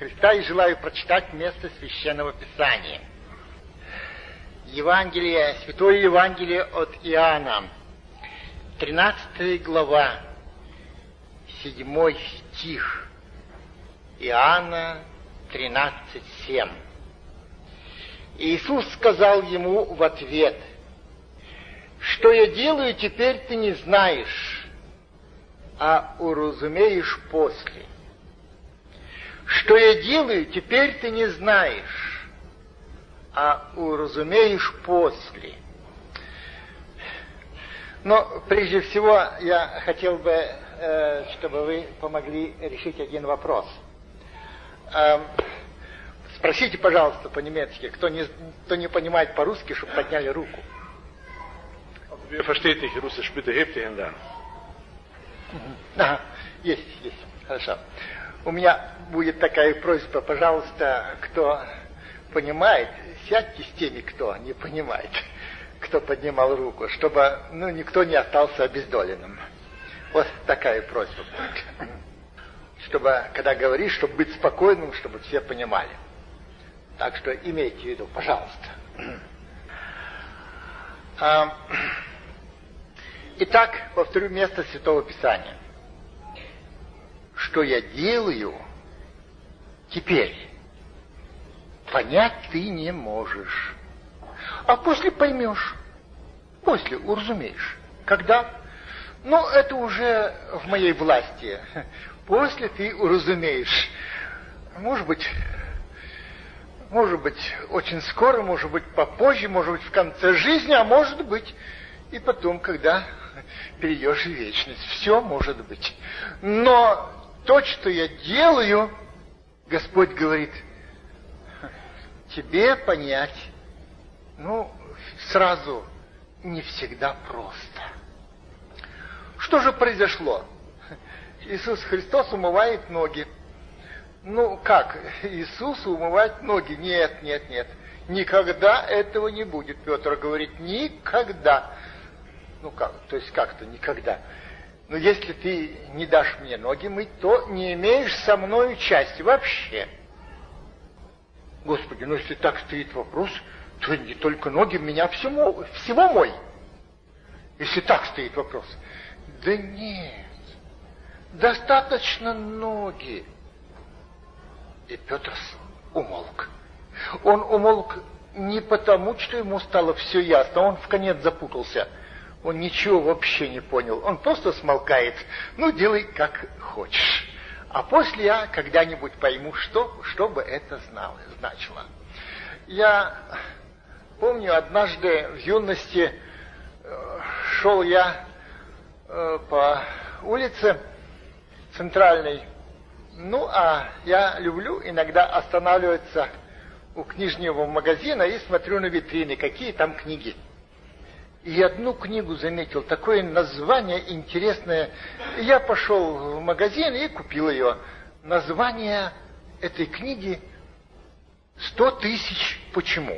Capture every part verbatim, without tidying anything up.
Христа и желаю прочитать место Священного Писания. Евангелие, Святое Евангелие от Иоанна, тринадцатая глава, седьмой стих. Иоанна тринадцать семь. Иисус сказал ему в ответ: «Что я делаю, теперь ты не знаешь, а уразумеешь после. Что я делаю, теперь ты не знаешь, а уразумеешь после». Но прежде всего я хотел бы, э, чтобы вы помогли решить один вопрос. Э, спросите, пожалуйста, по-немецки, кто не, кто не понимает по-русски, чтобы подняли руку. Wer versteht nicht Russisch, bitte hebt die Hände an. Ага, есть, есть, хорошо. У меня будет такая просьба, пожалуйста, кто понимает, сядьте с теми, кто не понимает, кто поднимал руку, чтобы, ну, никто не остался обездоленным. Вот такая просьба будет. Чтобы, когда говоришь, чтобы быть спокойным, чтобы все понимали. Так что имейте в виду, пожалуйста. Итак, повторю место Святого Писания. Что я делаю теперь, понять ты не можешь. А после поймешь, после уразумеешь. Когда? Ну, это уже в моей власти. После ты уразумеешь. Может быть, может быть, очень скоро, может быть, попозже, может быть, в конце жизни, а может быть, и потом, когда перейдешь в вечность. Все может быть. Но то, что я делаю, Господь говорит, тебе понять, ну, сразу не всегда просто. Что же произошло? Иисус Христос умывает ноги. Ну, как? Иисус умывает ноги? Нет, нет, нет. Никогда этого не будет, Петр говорит, никогда. Ну как, то есть как-то никогда. Но если ты не дашь мне ноги мыть, то не имеешь со мною части вообще. Господи, ну если так стоит вопрос, то не только ноги, меня всему, всего мой. Если так стоит вопрос. Да нет, достаточно ноги. И Петр умолк. Он умолк не потому, что ему стало все ясно, он вконец запутался. Он ничего вообще не понял. Он просто смолкает. Ну, делай как хочешь. А после я когда-нибудь пойму, что, что бы это знало, значило. Я помню, однажды в юности э, шел я э, по улице центральной. Ну, а я люблю иногда останавливаться у книжного магазина и смотрю на витрины, какие там книги. И одну книгу заметил, такое название интересное. И я пошел в магазин и купил ее. Название этой книги «Сто тысяч почему».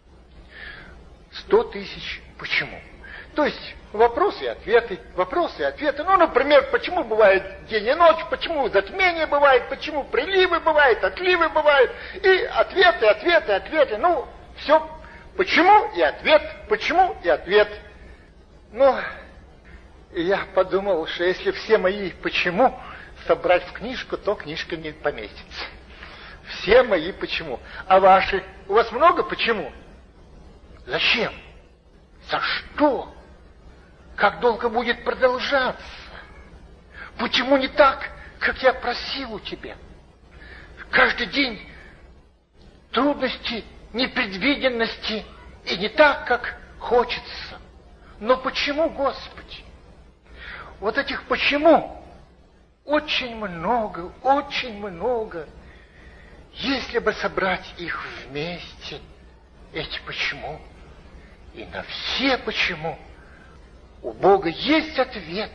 Сто тысяч почему. То есть вопросы и ответы, вопросы и ответы. Ну, например, почему бывает день и ночь, почему затмение бывает, почему приливы бывают, отливы бывают. И ответы, ответы, ответы. Ну, все. Почему и ответ, почему и ответ. Ну, и я подумал, что если все мои почему собрать в книжку, то книжка не поместится. Все мои почему. А ваши? У вас много почему? Зачем? За что? Как долго будет продолжаться? Почему не так, как я просил у тебя? Каждый день трудности, непредвиденности, и не так, как хочется. Но почему, Господи? Вот этих почему очень много, очень много. Если бы собрать их вместе, эти почему, и на все почему, у Бога есть ответ.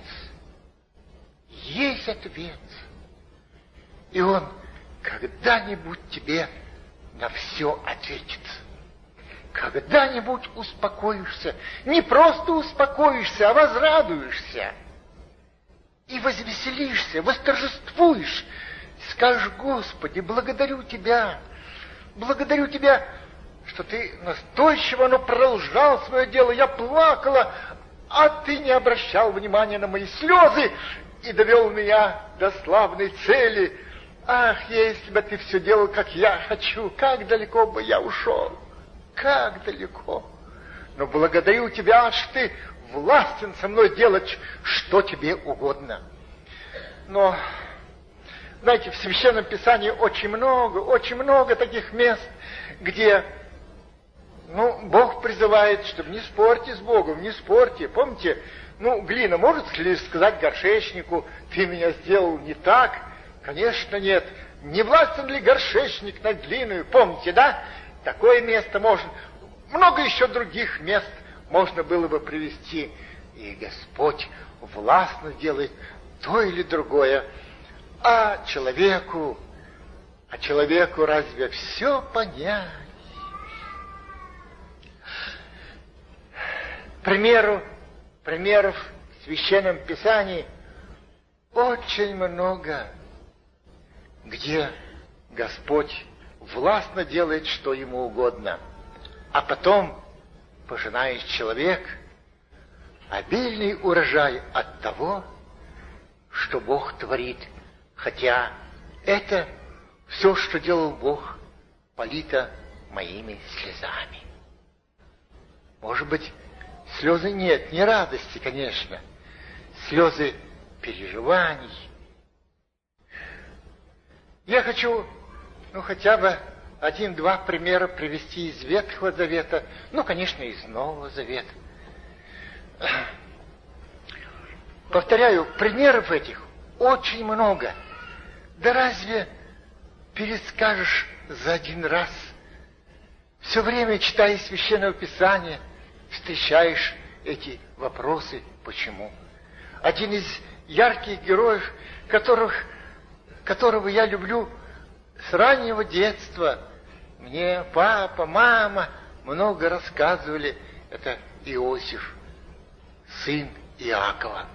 Есть ответ. И Он когда-нибудь тебе на все ответит. Когда-нибудь успокоишься. Не просто успокоишься, а возрадуешься. И возвеселишься, восторжествуешь скажешь: Господи, благодарю Тебя, благодарю Тебя, что Ты настойчиво, но продолжал свое дело. Я плакала, а Ты не обращал внимания на мои слезы и довел меня до славной цели. Ах, если бы Ты все делал, как я хочу, как далеко бы я ушел, как далеко. Но благодарю Тебя, что Ты властен со мной делать, что Тебе угодно. Но, знаете, в Священном Писании очень много, очень много таких мест, где, ну, Бог призывает, чтобы не спорьте с Богом, не спорьте. Помните, ну, глина может ли сказать горшечнику: ты меня сделал не так? Конечно, нет. Не властен ли горшечник над глиной? Помните, да? Такое место можно. Много еще других мест можно было бы привести. И Господь властно делает то или другое. А человеку, а человеку разве все понять? Примеру, примеров в Священном Писании очень много, где Господь властно делает, что Ему угодно, а потом пожинает человек обильный урожай от того, что Бог творит, хотя это все, что делал Бог, полито моими слезами. Может быть, слезы нет, не радости, конечно, слезы переживаний. Я хочу, ну, хотя бы один-два примера привести из Ветхого Завета, ну, конечно, из Нового Завета. Повторяю, примеров этих очень много. Да разве перескажешь за один раз? Все время, читая Священное Писание, встречаешь эти вопросы «почему?». Один из ярких героев, которых, которого я люблю с раннего детства, мне папа, мама много рассказывали, это Иосиф, сын Иакова.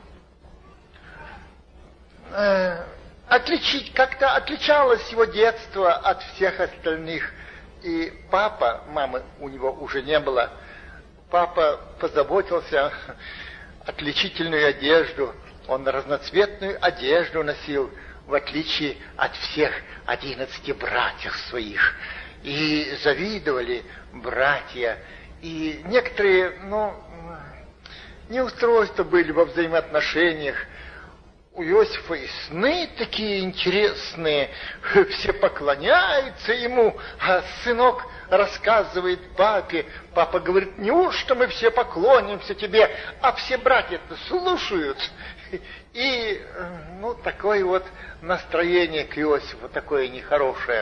Э, отличить, как-то отличалось его детство от всех остальных. И папа, мамы у него уже не было, папа позаботился отличительную одежду. Он разноцветную одежду носил, в отличие от всех одиннадцати братьев своих. И завидовали братья. И некоторые, ну, неустройства были во взаимоотношениях. У Иосифа и сны такие интересные, все поклоняются ему, а сынок рассказывает папе, папа говорит: неужто мы все поклонимся тебе, а все братья-то слушают. И, ну, такое вот настроение к Иосифу, такое нехорошее.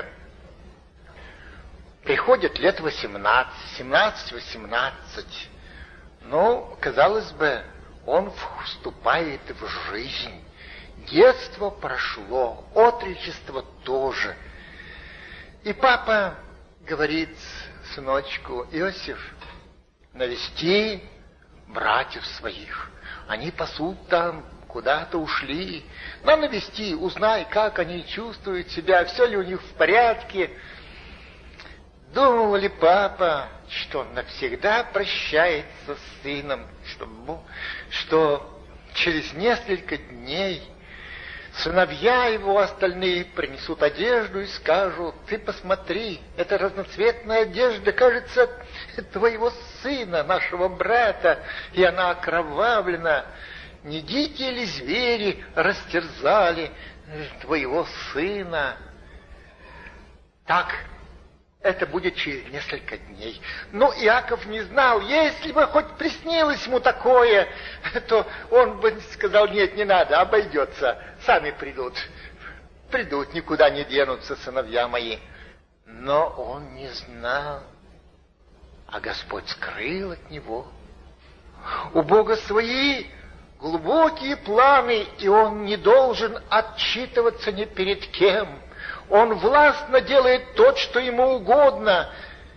Приходит лет восемнадцать, семнадцать-восемнадцать, ну, казалось бы, он вступает в жизнь. Детство прошло, отрочество тоже. И папа говорит сыночку: Иосиф, навести братьев своих. Они пасут там, куда-то ушли. Надо навести, узнай, как они чувствуют себя, все ли у них в порядке. Думал ли папа, что он навсегда прощается с сыном, что, что через несколько дней сыновья его остальные принесут одежду и скажут: ты посмотри, эта разноцветная одежда, кажется, твоего сына, нашего брата, и она окровавлена. Не дикие ли звери растерзали твоего сына? Так это будет через несколько дней. Но Иаков не знал, если бы хоть приснилось ему такое, то он бы сказал: нет, не надо, обойдется, сами придут. Придут, никуда не денутся сыновья мои. Но он не знал, а Господь скрыл от него. У Бога свои глубокие планы, и он не должен отчитываться ни перед кем. Он властно делает то, что ему угодно.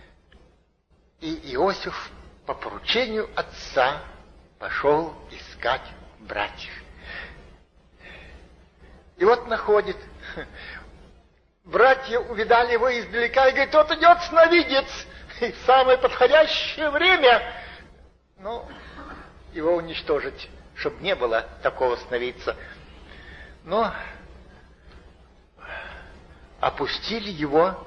И Иосиф по поручению отца пошел искать братьев. И вот находит. братья увидали его издалека и говорят, вот идет сновидец, и в самое подходящее время, ну, его уничтожить, чтобы не было такого сновидца. Но опустили его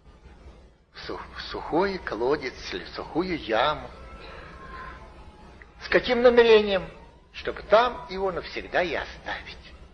в сухой колодец или в сухую яму. С каким намерением? Чтобы там его навсегда и оставить.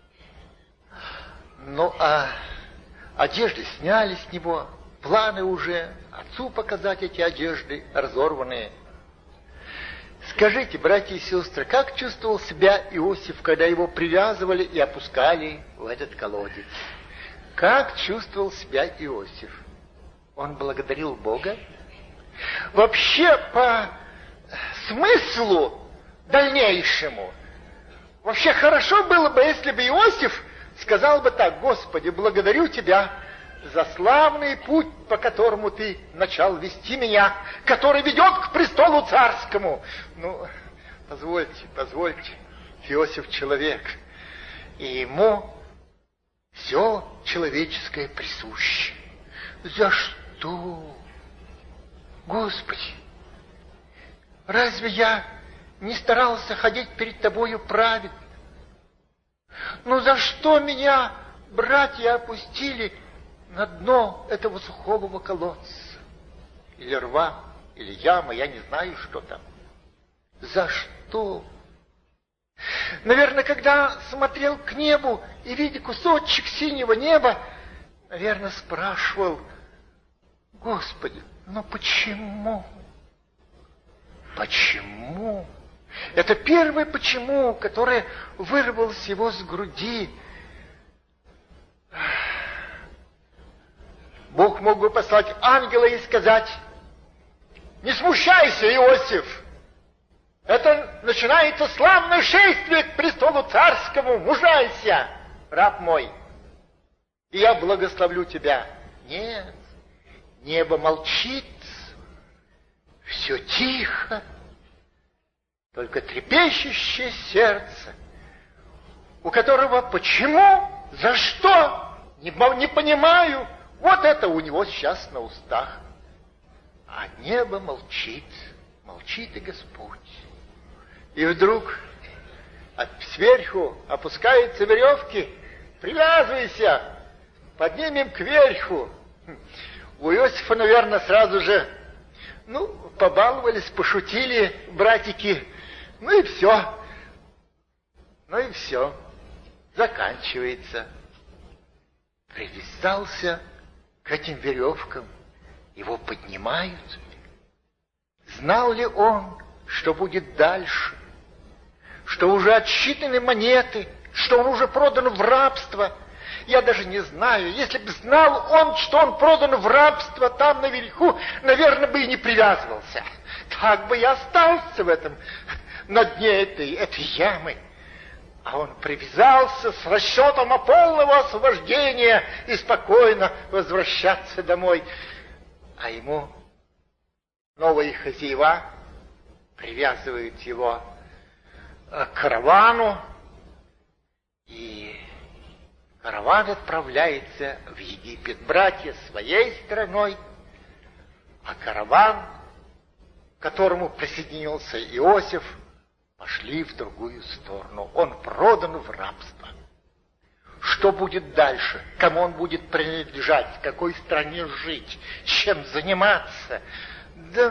Ну, а одежды сняли с него, планы уже, отцу показать эти одежды разорванные. Скажите, братья и сестры, как чувствовал себя Иосиф, когда его привязывали и опускали в этот колодец? Как чувствовал себя Иосиф? Он благодарил Бога? Вообще, по смыслу дальнейшему, вообще хорошо было бы, если бы Иосиф сказал бы так: Господи, благодарю Тебя за славный путь, по которому Ты начал вести меня, который ведет к престолу царскому. Ну, позвольте, позвольте, Иосиф человек, и ему все человеческое присуще. За что? Господи, разве я не старался ходить перед Тобою праведно? Ну за что меня братья опустили на дно этого сухого колодца? Или рва, или яма, я не знаю, что там. За что? Наверное, когда смотрел к небу и видя кусочек синего неба, наверное, спрашивал: Господи, ну почему? Почему? Это первое почему, которое вырвалось его с груди. Бог мог бы послать ангела и сказать: не смущайся, Иосиф, это начинается славное шествие к престолу царскому, мужайся, раб мой, и я благословлю тебя. Нет, небо молчит, все тихо, только трепещущее сердце, у которого почему, за что, не, не понимаю, вот это у него сейчас на устах. А небо молчит, молчит и Господь. И вдруг от, сверху опускаются веревки: привязывайся, поднимем кверху. У Иосифа, наверное, сразу же, ну, побаловались, пошутили братики, ну и все. Ну и все. Заканчивается. Привязался к этим веревкам, его поднимают. Знал ли он, что будет дальше? Что уже отсчитаны монеты, что он уже продан в рабство? Я даже не знаю. Если бы знал он, что он продан в рабство там наверху, наверное, бы и не привязывался. Так бы и остался в этом, на дне этой, этой ямы. А он привязался с расчетом на полного освобождения и спокойно возвращаться домой. А ему новые хозяева привязывают его к каравану, и караван отправляется в Египет. Братья своей стороной, а караван, к которому присоединился Иосиф, пошли в другую сторону. Он продан в рабство. Что будет дальше? Кому он будет принадлежать? В какой стране жить? Чем заниматься? Да...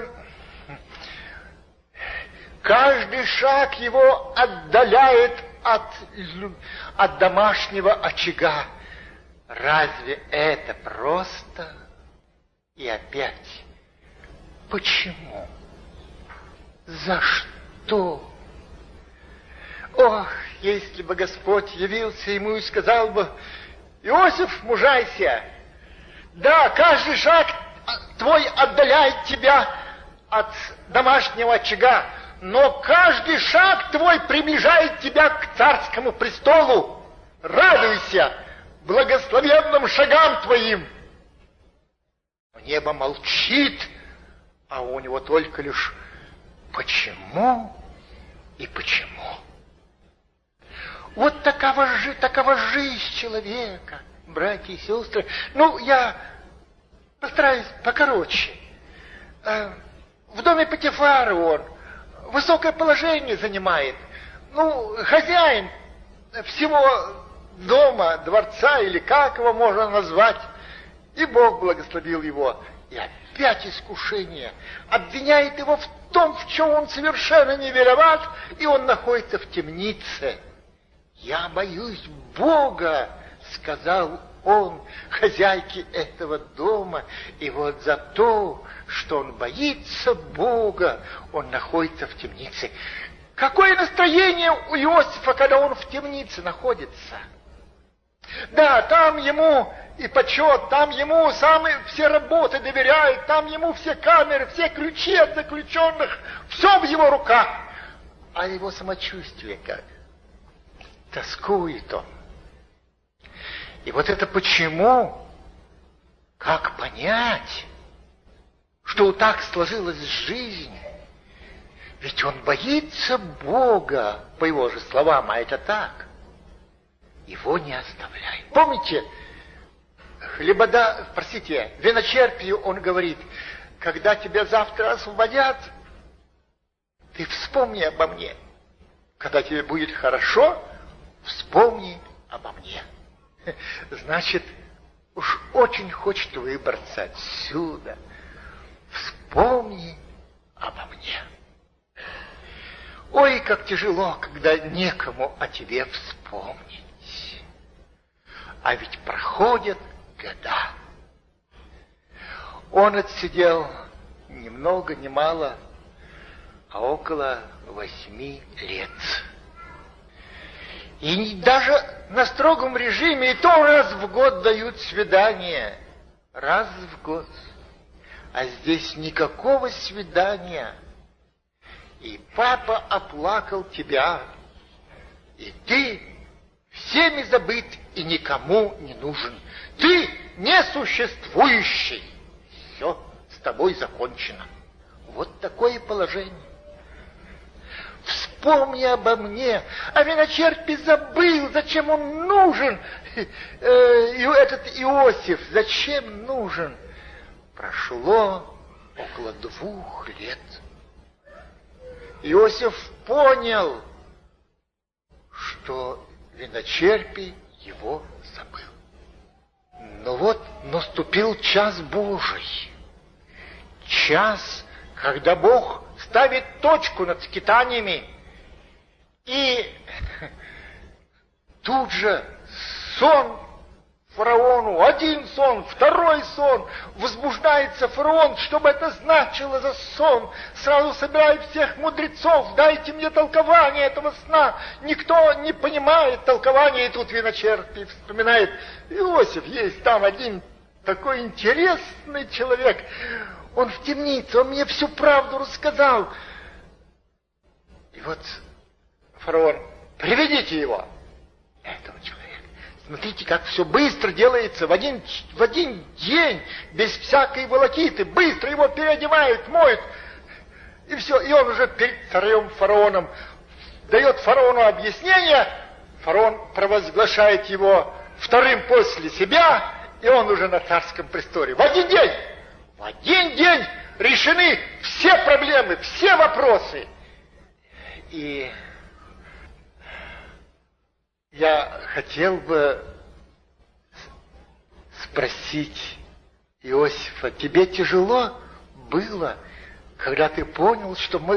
Каждый шаг его отдаляет от, от домашнего очага. Разве это просто? И опять, почему? За что? Ох, если бы Господь явился ему и сказал бы: Иосиф, мужайся! Да, каждый шаг твой отдаляет тебя от домашнего очага, но каждый шаг твой приближает тебя к царскому престолу. Радуйся благословенным шагам твоим. Небо молчит, а у него только лишь почему и почему. Вот такова, такова жизнь человека. братья и сестры, ну, я постараюсь покороче. В доме Потифара он высокое положение занимает. Ну, хозяин всего дома, дворца, или как его можно назвать. И Бог благословил его. И опять искушение. Обвиняет его в том, в чем он совершенно не виноват, и он находится в темнице. «Я боюсь Бога», — сказал он хозяйке этого дома. И вот за то, что он боится Бога, он находится в темнице. Какое настроение у Иосифа, когда он в темнице находится? Да, там ему и почет, там ему самые все работы доверяют, там ему все камеры, все ключи от заключенных, все в его руках. А его самочувствие как? Тоскует он. И вот это почему? Как понять, что так сложилась жизнь? Ведь он боится Бога, по его же словам, а это так. Его не оставляет. Помните, хлебода, простите, виночерпию он говорит, когда тебя завтра освободят, ты вспомни обо мне. Когда тебе будет хорошо, вспомни обо мне. Значит, уж очень хочет выбраться отсюда. Вспомни обо мне. Ой, как тяжело, когда некому о тебе вспомнить. А ведь проходят года. Он отсидел ни много ни мало, а около восьми лет. И даже на строгом режиме и то раз в год дают свидание. Раз в год. А здесь никакого свидания. И папа оплакал тебя. И ты всеми забыт и никому не нужен. Ты несуществующий. Все, с тобой закончено. Вот такое положение. Вспомни обо мне. А виночерпий забыл, зачем он нужен. И этот Иосиф, зачем нужен? Прошло около двух лет. Иосиф понял, что виночерпий его забыл. Но вот наступил час Божий. Час, когда Бог ставит точку над скитаниями. И тут же сон фараону, один сон, второй сон. Возбуждается фараон, что бы это значило за сон. Сразу собирает всех мудрецов, дайте мне толкование этого сна. Никто не понимает толкования, и тут виночерпий вспоминает. Иосиф, есть там один такой интересный человек. Он в темнице, он мне всю правду рассказал. И вот фараон, приведите его, этого человека. Смотрите, как все быстро делается, в один, в один день, без всякой волокиты, быстро его переодевают, моют, и все, и он уже перед царем фараоном дает фараону объяснение, фараон провозглашает его вторым после себя, и он уже на царском престоле. В один день, в один день решены все проблемы, все вопросы. И я хотел бы спросить Иосифа, тебе тяжело было, когда ты понял, что мы...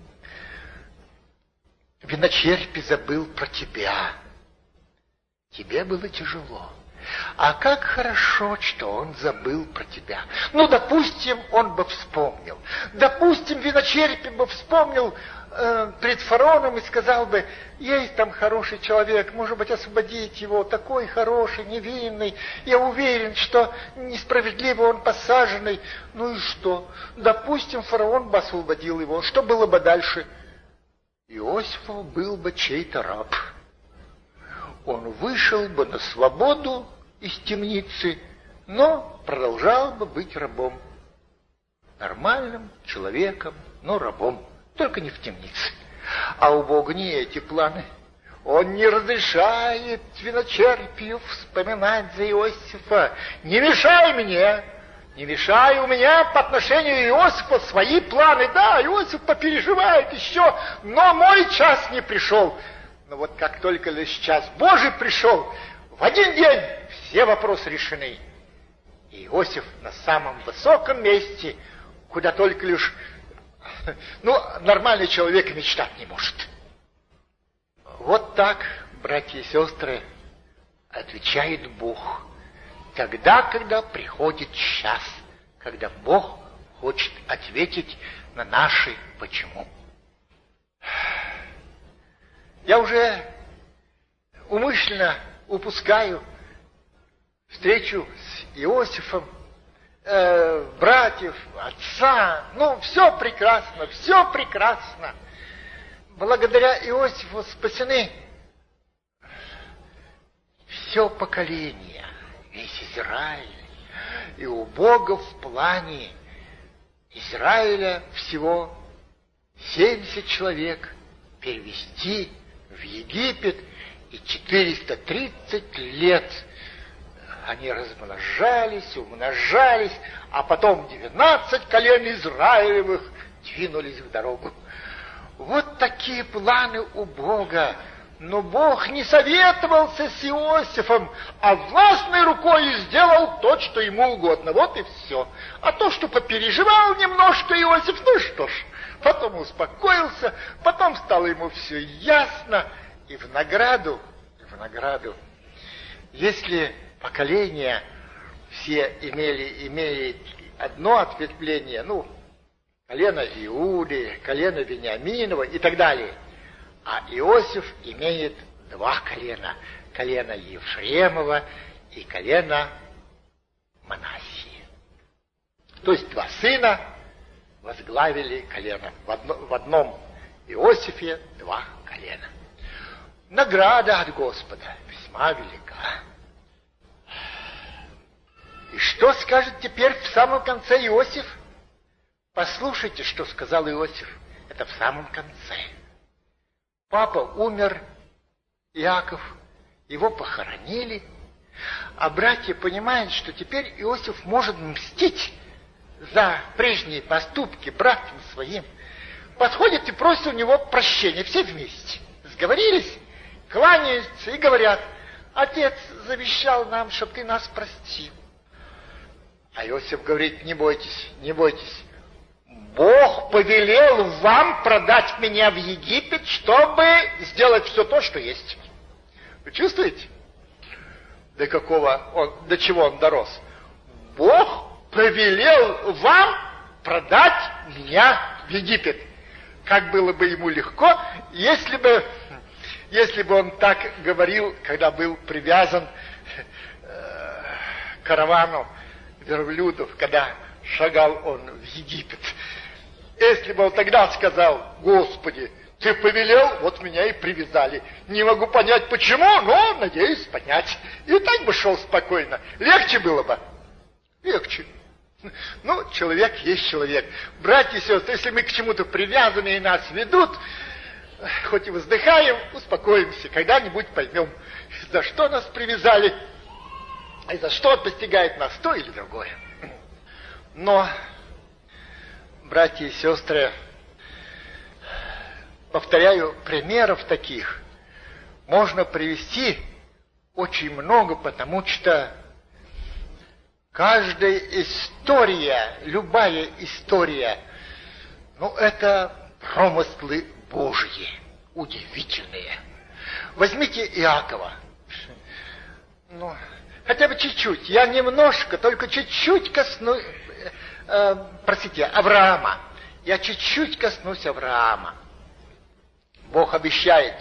виночерпий забыл про тебя? Тебе было тяжело. А как хорошо, что он забыл про тебя. Ну, допустим, он бы вспомнил. Допустим, виночерпий бы вспомнил э, пред фараоном и сказал бы, есть там хороший человек, может быть, освободить его, такой хороший, невинный. Я уверен, что несправедливо он посаженный. Ну и что? Допустим, фараон бы освободил его. Что было бы дальше? Иосифов был бы чей-то раб. Он вышел бы на свободу из темницы, но продолжал бы быть рабом. Нормальным человеком, но рабом, только не в темнице. А у Бога не эти планы. Он не разрешает виночерпию вспоминать за Иосифа. Не мешай мне, не мешай, у меня по отношению к Иосифу свои планы. Да, Иосиф попереживает еще, но мой час не пришел. Но вот как только лишь час Божий пришел, в один день все вопросы решены. И Иосиф на самом высоком месте, куда только лишь, ну, нормальный человек мечтать не может. Вот так, братья и сестры, отвечает Бог. Тогда, когда приходит час, когда Бог хочет ответить на наши «почему». Я уже умышленно упускаю встречу с Иосифом, э, братьев, отца. Ну, все прекрасно, все прекрасно. Благодаря Иосифу спасены все поколение, весь Израиль. И у Бога в плане Израиля всего семьдесят человек перевести в Египет, и четыреста тридцать лет они размножались, умножались, а потом девятнадцать колен Израилевых двинулись в дорогу. Вот такие планы у Бога. Но Бог не советовался с Иосифом, а властной рукой сделал то, что ему угодно. Вот и все. А то, что попереживал немножко Иосиф, ну что ж, потом успокоился, потом стало ему все ясно. И в награду, в награду, если поколения все имели, имели одно ответвление, ну, колено Иуды, колено Вениаминова и так далее. А Иосиф имеет два колена. Колено Ефремова и колено Манассии. То есть два сына возглавили колено. В, одно, в одном Иосифе два колена. Награда от Господа весьма велика. И что скажет теперь в самом конце Иосиф? Послушайте, что сказал Иосиф. Это в самом конце. Папа умер, Иаков, его похоронили, а братья понимают, что теперь Иосиф может мстить за прежние поступки братьям своим. Подходят и просят у него прощения, все вместе. Сговорились, кланяются и говорят: отец завещал нам, чтобы ты нас простил. А Иосиф говорит: не бойтесь, не бойтесь. Бог повелел вам продать меня в Египет, чтобы сделать все то, что есть. Вы чувствуете? До какого он, до чего он дорос? Бог повелел вам продать меня в Египет. Как было бы ему легко, если бы, если бы он так говорил, когда был привязан э, к каравану верблюдов, когда шагал он в Египет. Если бы он тогда сказал: Господи, ты повелел, вот меня и привязали. Не могу понять почему, но надеюсь понять. И так бы шел спокойно. Легче было бы? Легче. Ну, человек есть человек. Братья и сестры, если мы к чему-то привязаны и нас ведут, хоть и вздыхаем, успокоимся. Когда-нибудь поймем, за что нас привязали, и за что постигает нас то или другое. Но, братья и сестры, повторяю, примеров таких можно привести очень много, потому что каждая история, любая история, ну, это промыслы Божьи, удивительные. Возьмите Иакова. Ну, хотя бы чуть-чуть, я немножко, только чуть-чуть коснусь, э, простите, Авраама. Я чуть-чуть коснусь Авраама. Бог обещает: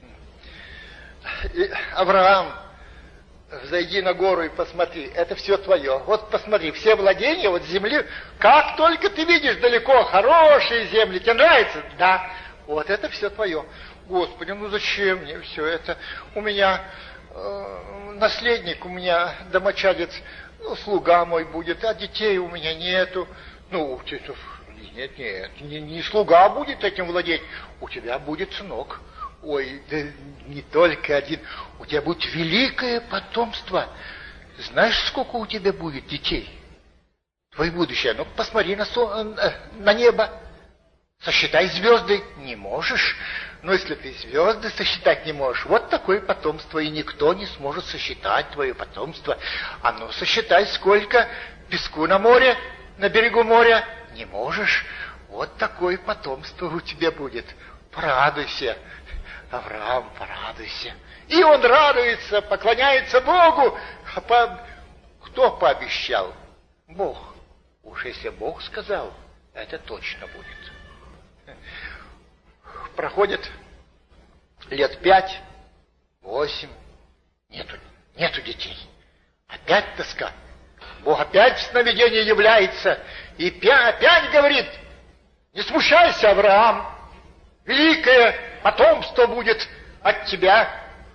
Авраам, взойди на гору и посмотри, это все твое. Вот посмотри, все владения, вот земли, как только ты видишь далеко хорошие земли, тебе нравится? Да, вот это все твое. Господи, ну зачем мне все это? У меня э, наследник, у меня домочадец, ну, слуга мой будет, а детей у меня нету. Ну, нет, нет, не, не слуга будет этим владеть, у тебя будет сынок. Ой, да не только один. У тебя будет великое потомство. Знаешь, сколько у тебя будет детей? Твое будущее. Ну, посмотри на, сон, на небо. Сосчитай звезды. Не можешь. Но если ты звезды сосчитать не можешь, вот такое потомство, и никто не сможет сосчитать твое потомство. А ну, сосчитай, сколько песку на море, на берегу моря. Не можешь. Вот такое потомство у тебя будет. Порадуйся. Авраам, порадуйся. И он радуется, поклоняется Богу. А по... кто пообещал? Бог. Уж если Бог сказал, это точно будет. Проходит лет пять, восемь, нету, нету детей. Опять тоска. Бог опять в сновидении является и опять говорит: не смущайся, Авраам, великое потомство будет от тебя.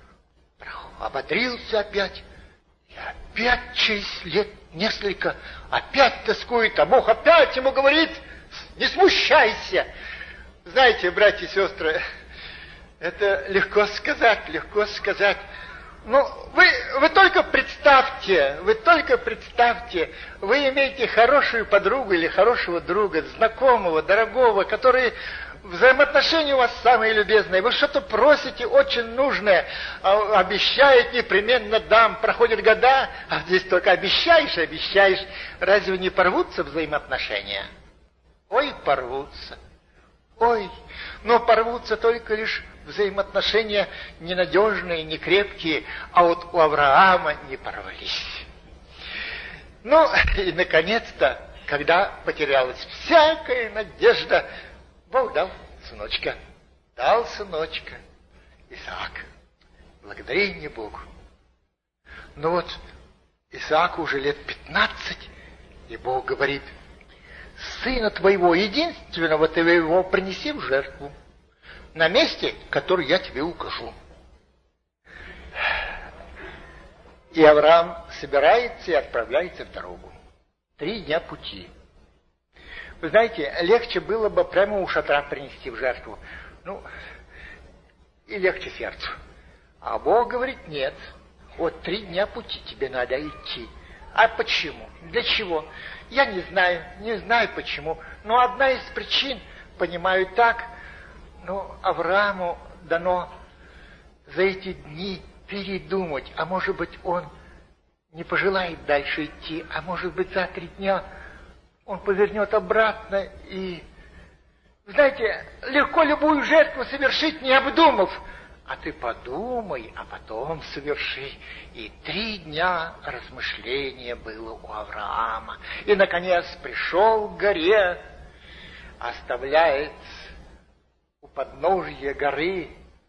Ободрился опять. И опять через лет несколько опять тоскует, а Бог опять ему говорит: не смущайся. Знаете, братья и сестры, это легко сказать, легко сказать. Ну, вы, вы только представьте, вы только представьте, вы имеете хорошую подругу или хорошего друга, знакомого, дорогого, который взаимоотношения у вас самые любезные. Вы что-то просите очень нужное, обещает непременно дам. Проходят года, а здесь только обещаешь, обещаешь. Разве не порвутся взаимоотношения? Ой, порвутся. Ой, но порвутся только лишь взаимоотношения ненадежные, некрепкие, а вот у Авраама не порвались. Ну, и наконец-то, когда потерялась всякая надежда, Бог дал сыночка, дал сыночка, Исаак. Благодарение Богу. Ну вот, Исааку уже лет пятнадцать, и Бог говорит: сына твоего единственного ты его принеси в жертву на месте, который я тебе укажу. И Авраам собирается и отправляется в дорогу. Три дня пути. Вы знаете, легче было бы прямо у шатра принести в жертву. Ну, и легче сердцу. А Бог говорит: нет, вот три дня пути тебе надо идти. А почему? Для чего? Я не знаю, не знаю почему. Но одна из причин, понимаю так, ну, Аврааму дано за эти дни передумать. А может быть, он не пожелает дальше идти, а может быть, за три дня он повернет обратно и... Знаете, легко любую жертву совершить, не обдумав. А ты подумай, а потом соверши. И три дня размышления было у Авраама. И, наконец, пришел к горе, оставляет у подножья горы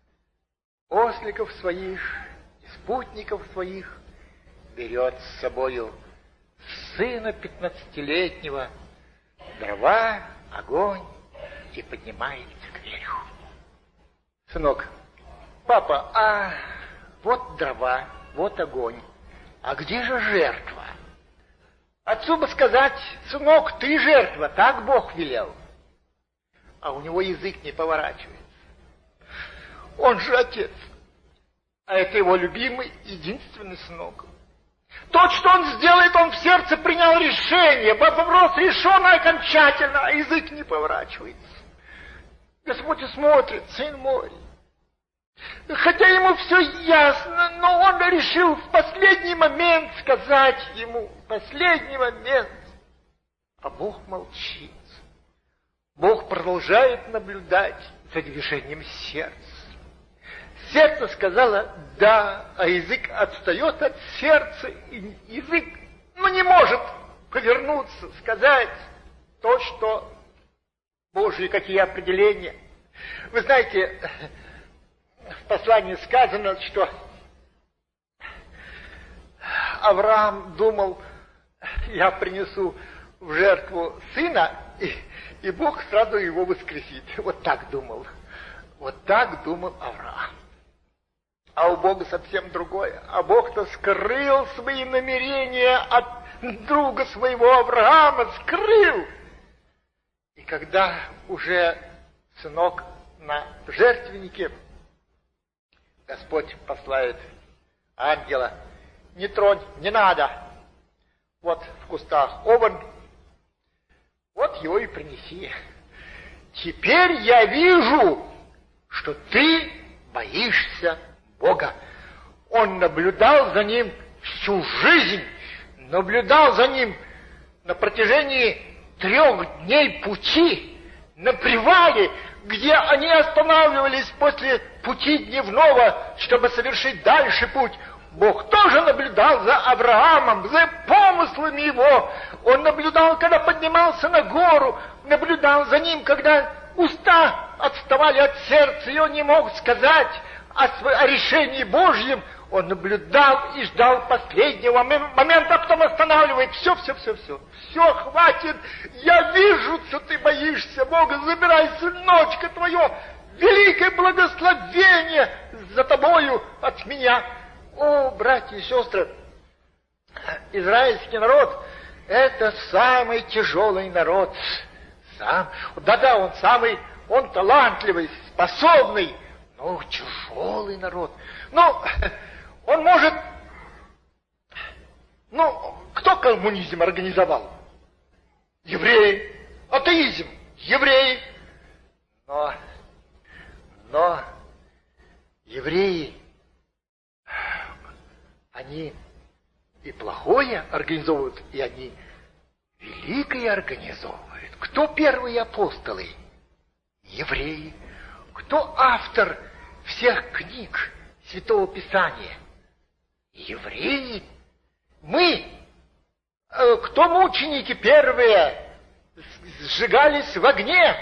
осликов своих и спутников своих, берет с собою сына пятнадцатилетнего, дрова, огонь, и поднимается кверху. Сынок, папа, а вот дрова, вот огонь, а где же жертва? Отцу бы сказать: сынок, ты жертва, так Бог велел. А у него язык не поворачивается. Он же отец, а это его любимый, единственный сынок. То, что он сделает, он в сердце принял решение. Вопрос решен окончательно, а язык не поворачивается. Господь смотрит: сын мой. Хотя ему все ясно, но он решил в последний момент сказать ему, в последний момент. А Бог молчит. Бог продолжает наблюдать за движением сердца. Сердце сказало «да», а язык отстает от сердца, и язык ну, не может повернуться, сказать то, что Божьи какие определения. Вы знаете, в послании сказано, что Авраам думал: я принесу в жертву сына, и, и Бог сразу его воскресит. Вот так думал. Вот так думал Авраам. А у Бога совсем другое. А Бог-то скрыл свои намерения от друга своего Авраама, скрыл. И когда уже сынок на жертвеннике, Господь посылает ангела. Не тронь, не надо. Вот в кустах овен. Вот его и принеси. Теперь я вижу, что ты боишься Бога. Он наблюдал за ним всю жизнь, наблюдал за ним на протяжении трех дней пути, на привале, где они останавливались после пути дневного, чтобы совершить дальше путь. Бог тоже наблюдал за Авраамом, за помыслами его. Он наблюдал, когда поднимался на гору, наблюдал за ним, когда уста отставали от сердца, и он не мог сказать о, о решении Божьем. Он наблюдал и ждал последнего момента, а потом останавливает. Все, все, все, все. Все, хватит. Я вижу, что ты боишься Бога. Забирай, сыночка твое. Великое благословение за тобою от меня. О, братья и сестры, израильский народ — это самый тяжелый народ. Сам, да-да, он самый, он талантливый, способный, но тяжелый народ. Ну, он может... Ну, кто коммунизм организовал? Евреи. Атеизм. Евреи. Но, но евреи, они и плохое организовывают, и они великое организовывают. Кто первые апостолы? Евреи. Кто автор всех книг Святого Писания? Евреи. Мы. Кто мученики первые? Сжигались в огне,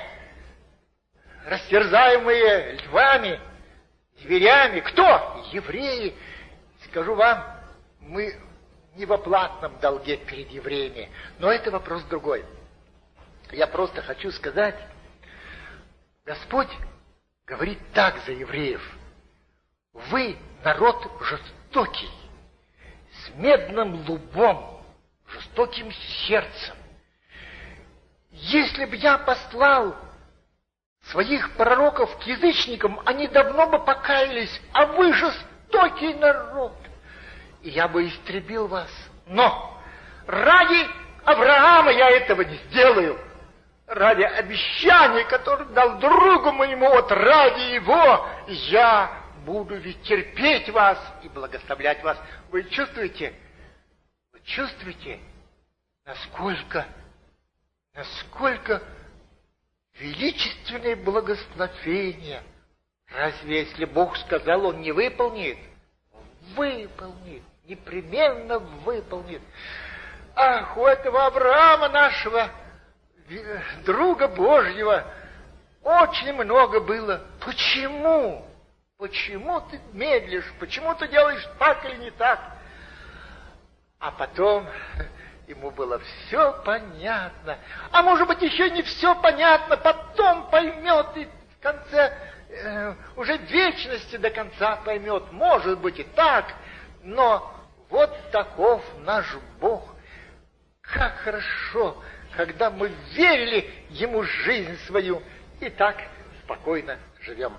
растерзаемые львами, зверями. Кто? Евреи. Скажу вам, мы не во платном долге перед евреями, но это вопрос другой. Я просто хочу сказать, Господь говорит так за евреев: вы народ жестокий, с медным лбом, жестоким сердцем. Если бы я послал своих пророков к язычникам, они давно бы покаялись, а вы жестокий народ, и я бы истребил вас. Но ради Авраама я этого не сделаю. Ради обещания, которое дал другу моему, вот ради его, я буду ведь терпеть вас и благословлять вас. Вы чувствуете? Вы чувствуете, насколько, насколько величественное благословение? Разве если Бог сказал, Он не выполнит? Выполнит, непременно выполнит. Ах, у этого Авраама нашего, друга Божьего, очень много было. Почему? Почему ты медлишь? Почему ты делаешь так или не так? А потом ему было все понятно. А может быть, еще не все понятно, потом поймет и в конце, э, уже в вечности до конца поймет. Может быть и так, но вот таков наш Бог. Как хорошо, когда мы верили Ему жизнь свою и так спокойно живем.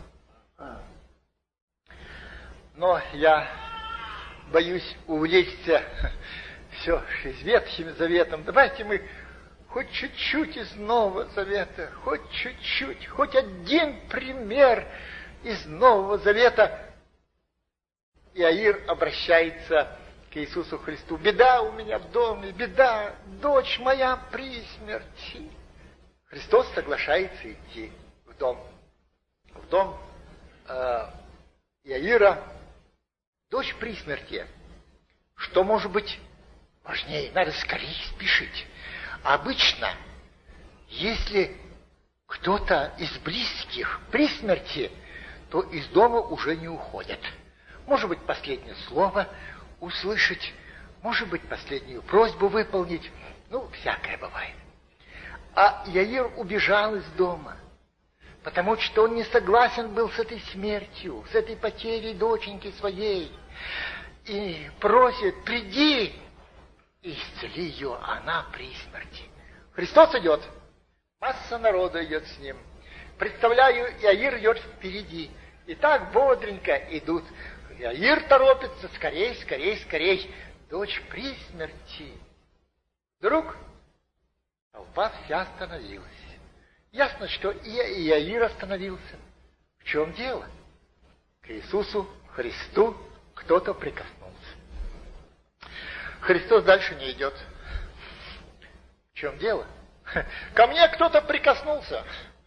Но я боюсь увлечься все с Ветхим Заветом. Давайте мы хоть чуть-чуть из Нового Завета, хоть чуть-чуть, хоть один пример из Нового Завета. Иаир обращается к Иисусу Христу. Беда у меня в доме, беда, дочь моя при смерти. Христос соглашается идти в дом. В дом э, Иаира, дочь при смерти. Что может быть важнее? Надо скорее спешить. Обычно, если кто-то из близких при смерти, то из дома уже не уходят. Может быть, последнее слово услышать, может быть, последнюю просьбу выполнить. Ну, всякое бывает. А Иаир убежал из дома, потому что он не согласен был с этой смертью, с этой потерей доченьки своей. И просит: приди и исцели ее, она при смерти. Христос идет, масса народа идет с ним. Представляю, Иаир идет впереди. И так бодренько идут. Иаир торопится, скорей, скорей, скорей. Дочь при смерти. Вдруг толпа вся остановилась. Ясно, что и Иаир остановился. В чем дело? К Иисусу Христу кто-то прикоснулся. Христос дальше не идет. В чем дело? Ко мне кто-то прикоснулся.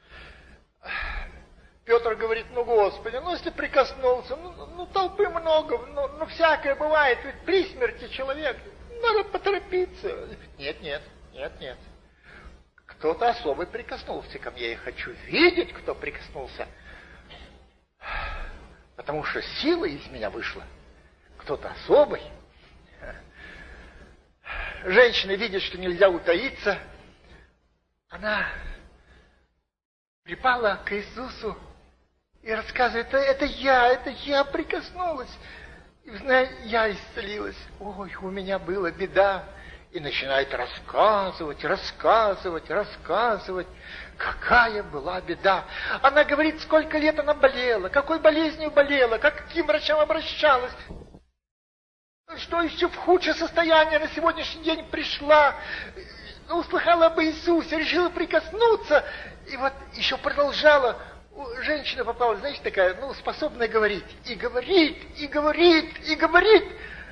Петр говорит, ну, Господи, ну, если прикоснулся, ну, ну толпы много, ну, ну, всякое бывает, ведь при смерти человек, надо поторопиться. Нет, нет, нет, нет. Кто-то особый прикоснулся ко мне, я хочу видеть, кто прикоснулся. Потому что сила из меня вышла. Кто-то особый. Женщина видит, что нельзя утаиться. Она припала к Иисусу и рассказывает, это, это я, это я прикоснулась. И, знаете, я исцелилась. Ой, у меня была беда. И начинает рассказывать, рассказывать, рассказывать, какая была беда. Она говорит, сколько лет она болела, какой болезнью болела, как к каким врачам обращалась. Что еще в худшее состояние на сегодняшний день пришла. Услыхала об Иисусе, решила прикоснуться. И вот еще продолжала. Женщина попалась, знаете, такая, ну, способная говорить. И говорит, и говорит, и говорит.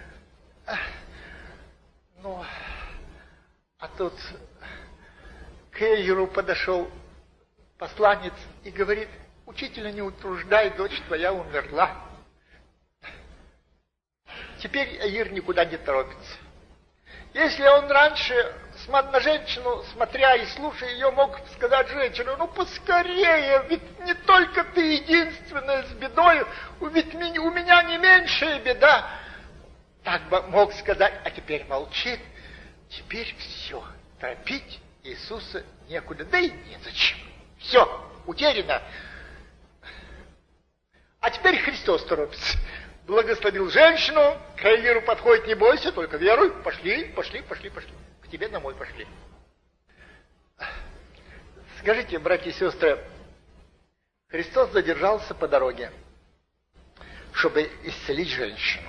Ну, а тут к Иаиру подошел посланец и говорит, учителя не утруждай, дочь твоя умерла. Теперь Иаир никуда не торопится. Если он раньше на женщину, смотря и слушая ее, мог сказать женщине, ну поскорее, ведь не только ты единственная с бедой, ведь у меня не меньшая беда. Так бы мог сказать, а теперь молчит. Теперь все, торопить Иисуса некуда, да и незачем. Все, утеряно. А теперь Христос торопится. Благословил женщину, к Иаиру подходит, не бойся, только веруй. Пошли, пошли, пошли, пошли. К тебе домой пошли. Скажите, братья и сестры, Христос задержался по дороге, чтобы исцелить женщину.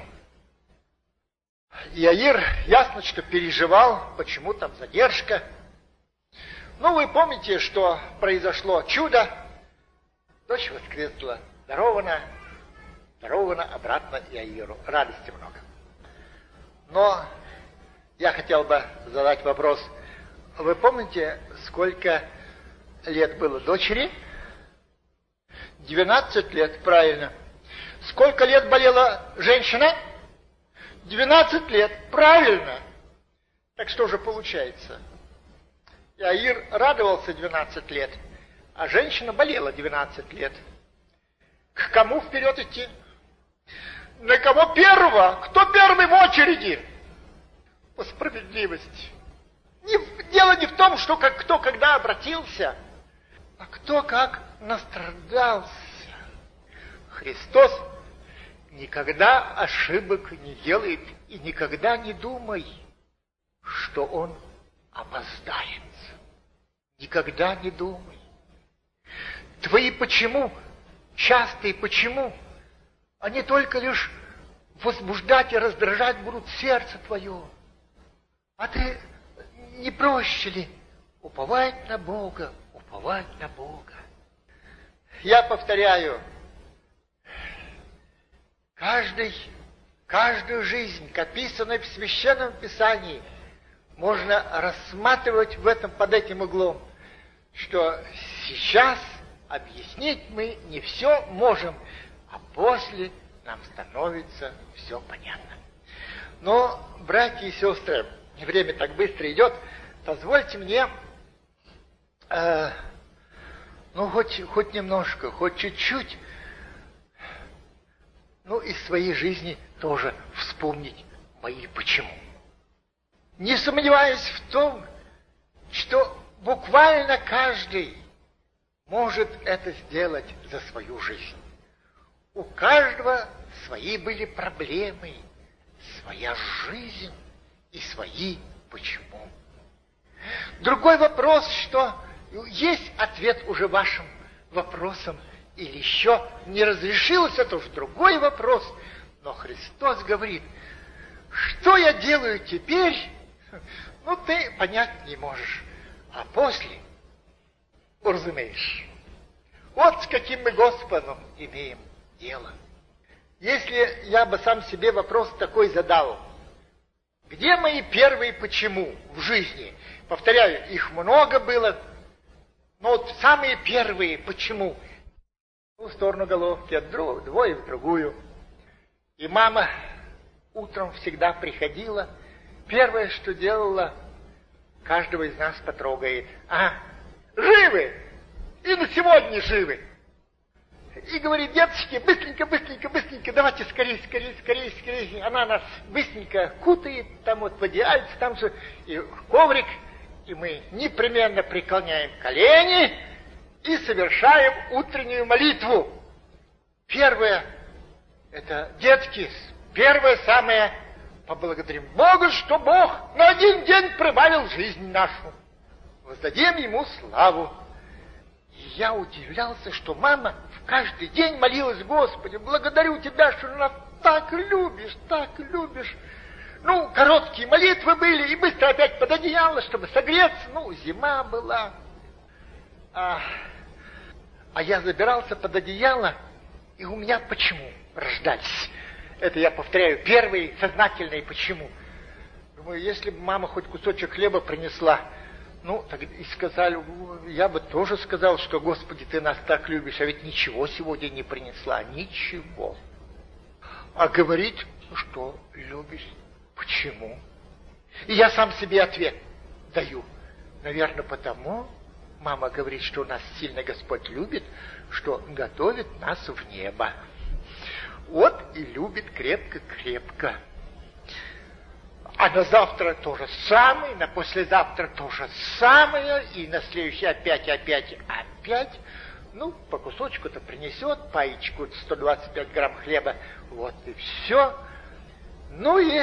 Иаир ясно, что переживал, почему там задержка. Ну, вы помните, что произошло чудо. Дочь воскресла, дарована, дарована обратно Иаиру. Радости много. Но я хотел бы задать вопрос. Вы помните, сколько лет было дочери? двенадцать лет, правильно. Сколько лет болела женщина? двенадцать лет, правильно. Так что же получается? Иаир радовался двенадцать лет, а женщина болела двенадцать лет. К кому вперед идти? На кого первого? Кто первый в очереди? По справедливости. Не, дело не в том, что как, кто когда обратился, а кто как настрадался. Христос никогда ошибок не делает и никогда не думай, что Он опоздает. Никогда не думай. Твои почему, частые почему, они только лишь возбуждать и раздражать будут сердце твое. А ты не проще ли уповать на Бога, уповать на Бога? Я повторяю, Каждый, каждую жизнь, описанную в Священном Писании, можно рассматривать в этом, под этим углом, что сейчас объяснить мы не все можем, а после нам становится все понятно. Но, братья и сестры, время так быстро идет, позвольте мне, э, ну, хоть, хоть немножко, хоть чуть-чуть, ну, из своей жизни тоже вспомнить мои почему. Не сомневаюсь в том, что буквально каждый может это сделать за свою жизнь. У каждого свои были проблемы, своя жизнь и свои почему. Другой вопрос, что есть ответ уже вашим вопросам, или еще не разрешилось, это уж другой вопрос. Но Христос говорит, что я делаю теперь, ну ты понять не можешь, а после уразумеешь. Вот с каким мы Господом имеем дело. Если я бы сам себе вопрос такой задал, где мои первые почему в жизни? Повторяю, их много было, но вот самые первые почему в сторону головки, от друг, двое в другую. И мама утром всегда приходила, первое, что делала, каждого из нас потрогает. А, живы! И на сегодня живы! И говорит, деточки, быстренько, быстренько, быстренько, давайте скорее, скорее, скорее, скорее. Она нас быстренько кутает, там вот в одеяльце, там же и коврик, и мы непременно преклоняем колени и совершаем утреннюю молитву. Первое, это, детки, первое самое, поблагодарим Бога, что Бог на один день прибавил жизнь нашу. Воздадим Ему славу. И я удивлялся, что мама каждый день молилась: Господи, благодарю Тебя, что нас так любишь, так любишь. Ну, короткие молитвы были, и быстро опять под одеяло, чтобы согреться. Ну, зима была. А, а я забирался под одеяло, и у меня почему рождались. Это я повторяю, первые сознательные почему. Думаю, если бы мама хоть кусочек хлеба принесла, ну, так и сказали, я бы тоже сказал, что, Господи, Ты нас так любишь, а ведь ничего сегодня не принесла, ничего. А говорить, что любишь, почему? И я сам себе ответ даю. Наверное, потому мама говорит, что нас сильно Господь любит, что готовит нас в небо. Вот и любит крепко-крепко. А на завтра то же самое, на послезавтра то же самое, и на следующий опять, опять, опять. Ну, по кусочку-то принесет, паечку, сто двадцать пять грамм хлеба, вот и все. Ну и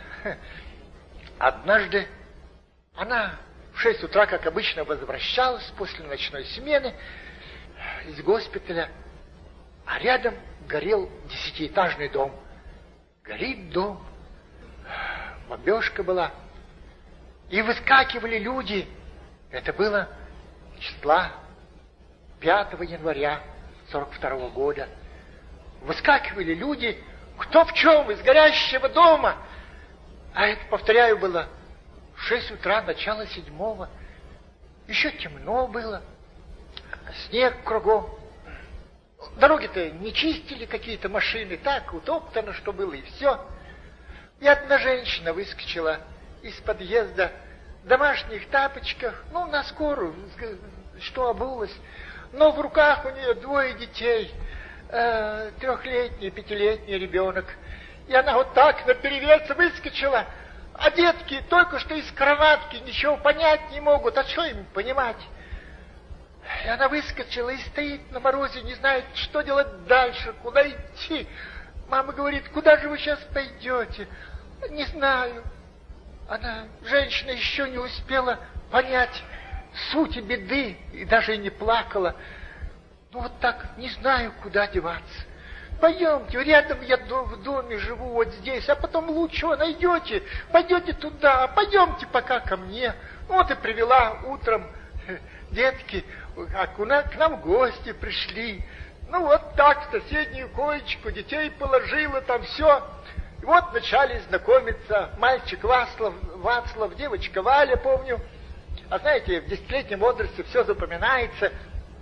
однажды она в шесть утра, как обычно, возвращалась после ночной смены из госпиталя, а рядом горел десятиэтажный дом. Горит дом. Бомбежка была. И выскакивали люди. Это было числа пятого января сорок второго года. Выскакивали люди, кто в чем, из горящего дома. А это, повторяю, было шесть утра, начало седьмого. Еще темно было. Снег кругом. Дороги-то не чистили какие-то машины. Так, утоптано, что было, и все. И одна женщина выскочила из подъезда в домашних тапочках, ну, на скорую, что обулась, но в руках у нее двое детей, э, трехлетний, пятилетний ребенок. И она вот так наперевес выскочила, а детки только что из кроватки ничего понять не могут, а что им понимать? И она выскочила и стоит на морозе, не знает, что делать дальше, куда идти. Мама говорит, куда же вы сейчас пойдете? Не знаю. Она, женщина, еще не успела понять сути беды и даже и не плакала. Ну вот так, не знаю, куда деваться. Пойдемте, рядом я в доме живу, вот здесь, а потом лучше найдете, пойдете туда, пойдемте пока ко мне. Вот и привела утром детки, а к нам в гости пришли. Ну вот так, в соседнюю коечку детей положила, там все. И вот начали знакомиться мальчик Вацлав, Вацлав, девочка Валя, помню. А знаете, в десятилетнем возрасте все запоминается.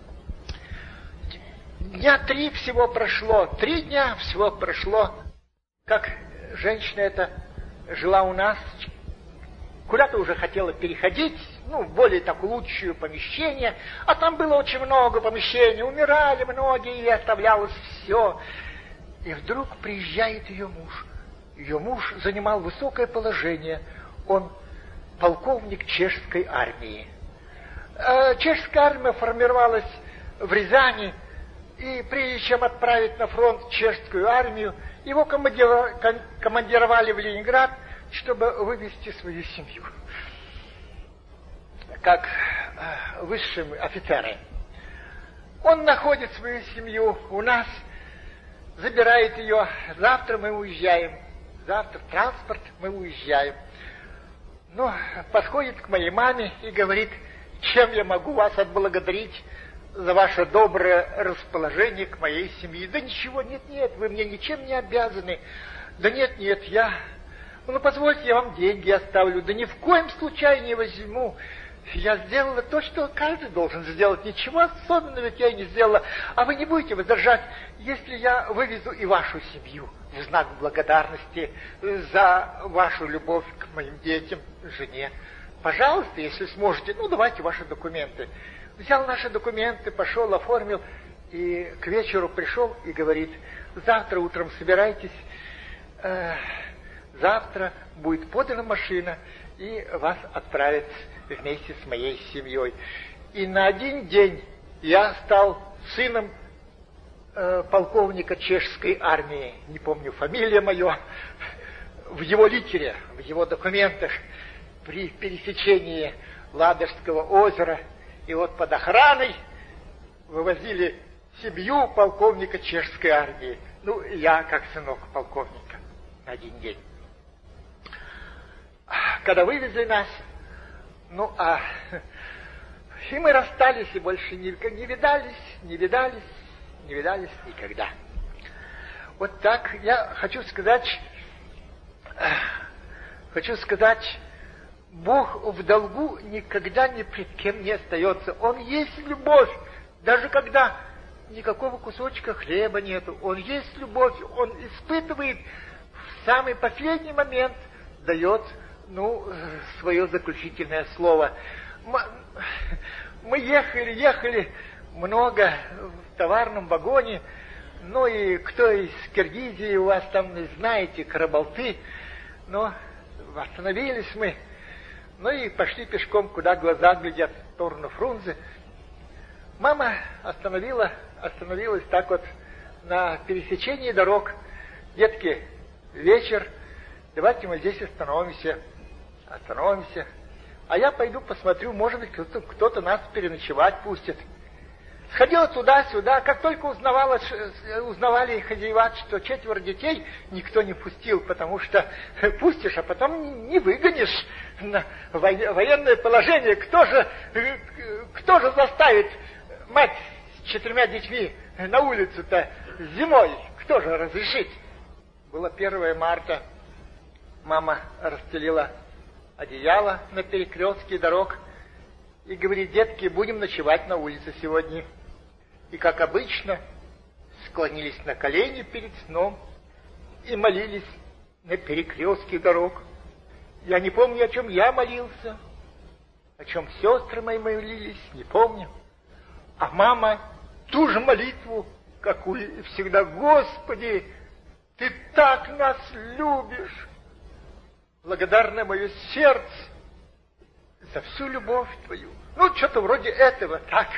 Дня три всего прошло, три дня всего прошло, как женщина эта жила у нас, куда-то уже хотела переходить, ну, в более так лучшее помещение, а там было очень много помещений, умирали многие, и оставлялось все. И вдруг приезжает ее муж. Ее муж занимал высокое положение, он полковник чешской армии. Чешская армия формировалась в Рязани, и прежде чем отправить на фронт чешскую армию, его командировали в Ленинград, чтобы вывести свою семью, как высшие офицеры. Он находит свою семью у нас, забирает ее. Завтра мы уезжаем. Завтра транспорт, мы уезжаем. Ну, подходит к моей маме и говорит: чем я могу вас отблагодарить за ваше доброе расположение к моей семье? Да ничего, нет, нет, вы мне ничем не обязаны. Да нет, нет, я... Ну, позвольте, я вам деньги оставлю. Да ни в коем случае не возьму. Я сделала то, что каждый должен сделать. Ничего особенного ведь я и не сделала. А вы не будете возражать, если я вывезу и вашу семью в знак благодарности за вашу любовь к моим детям, жене. Пожалуйста, если сможете, ну, давайте ваши документы. Взял наши документы, пошел, оформил, и к вечеру пришел и говорит: завтра утром собирайтесь, э, завтра будет подана машина, и вас отправят вместе с моей семьей. И на один день я стал сыном э, полковника чешской армии, не помню фамилия моя, в его литере, в его документах, при пересечении Ладожского озера. И вот под охраной вывозили семью полковника чешской армии. Ну, я как сынок полковника на один день. Когда вывезли нас, ну, а и мы расстались, и больше не, не видались, не видались, не видались никогда. Вот так я хочу сказать, хочу сказать, Бог в долгу никогда ни пред кем не остается. Он есть любовь, даже когда никакого кусочка хлеба нету. Он есть любовь, он испытывает в самый последний момент, дает, ну, свое заключительное слово. Мы, мы ехали, ехали много в товарном вагоне, ну и кто из Киргизии у вас там, знаете, Карабалты, но остановились мы, ну и пошли пешком, куда глаза глядят, в сторону Фрунзе. Мама остановила, остановилась так вот на пересечении дорог. Детки, вечер, давайте мы здесь остановимся. Остановимся. А я пойду посмотрю, может быть, кто-то, кто-то нас переночевать пустит. Сходила туда-сюда, как только узнавала, узнавали хозяева, что четверо детей никто не пустил, потому что пустишь, а потом не выгонишь на военное положение. Кто же, кто же заставит мать с четырьмя детьми на улицу-то зимой? Кто же разрешит? Было первое марта, мама расстелила одеяло на перекрестке дорог и говорит: детки, будем ночевать на улице сегодня. И, как обычно, склонились на колени перед сном и молились на перекрестке дорог. Я не помню, о чем я молился, о чем сестры мои молились, не помню. А мама ту же молитву, какую всегда: Господи, Ты так нас любишь, благодарное мое сердце за всю любовь Твою. Ну, что-то вроде этого, так.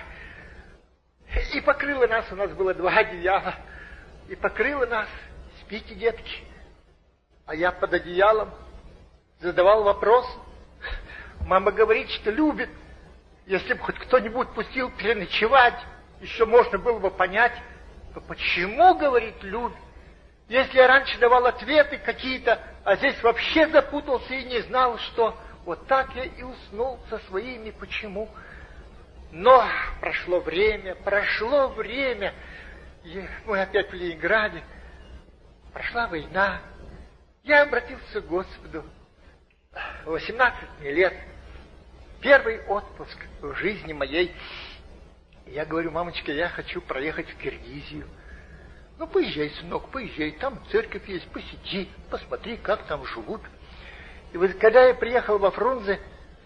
И покрыло нас, у нас было два одеяла, и покрыло нас: спите, детки. А я под одеялом задавал вопрос. Мама говорит, что любит. Если бы хоть кто-нибудь пустил переночевать, еще можно было бы понять, то почему, говорит, любит? Если я раньше давал ответы какие-то, а здесь вообще запутался и не знал, что... Вот так я и уснул со своими «почему». Но прошло время, прошло время, и мы опять в Ленинграде. Прошла война. Я обратился к Господу. восемнадцать мне лет. Первый отпуск в жизни моей. Я говорю: мамочка, я хочу проехать в Киргизию. Ну, поезжай, сынок, поезжай, там церковь есть, посиди, посмотри, как там живут. И вот когда я приехал во Фрунзе,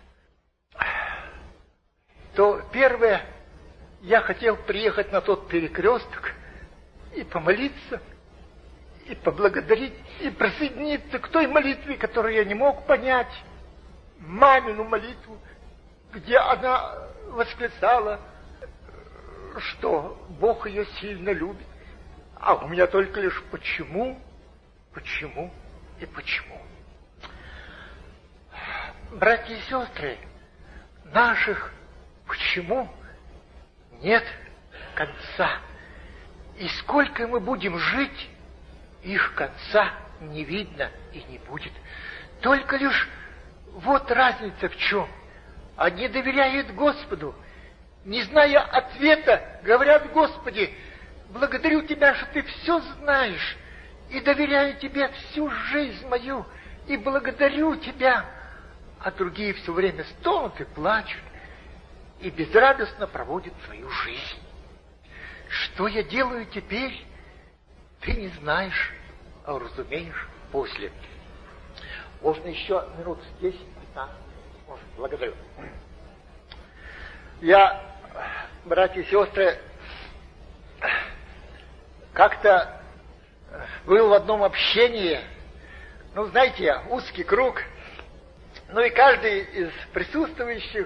то первое, я хотел приехать на тот перекресток и помолиться, и поблагодарить, и присоединиться к той молитве, которую я не мог понять, мамину молитву, где она восклицала, что Бог ее сильно любит. А у меня только лишь почему, почему и почему. Братья и сестры, наших почему нет конца. И сколько мы будем жить, их конца не видно и не будет. Только лишь вот разница в чем. Одни доверяют Господу, не зная ответа, говорят: Господи, благодарю Тебя, что Ты все знаешь, и доверяю Тебе всю жизнь мою, и благодарю Тебя. А другие все время стонут и плачут, и безрадостно проводят свою жизнь. Что я делаю теперь, ты не знаешь, а разумеешь после. Можно еще минут десять-пятнадцать? Можно, благодарю. Я, братья и сестры, как-то был в одном общении, ну, знаете, узкий круг, ну и каждый из присутствующих,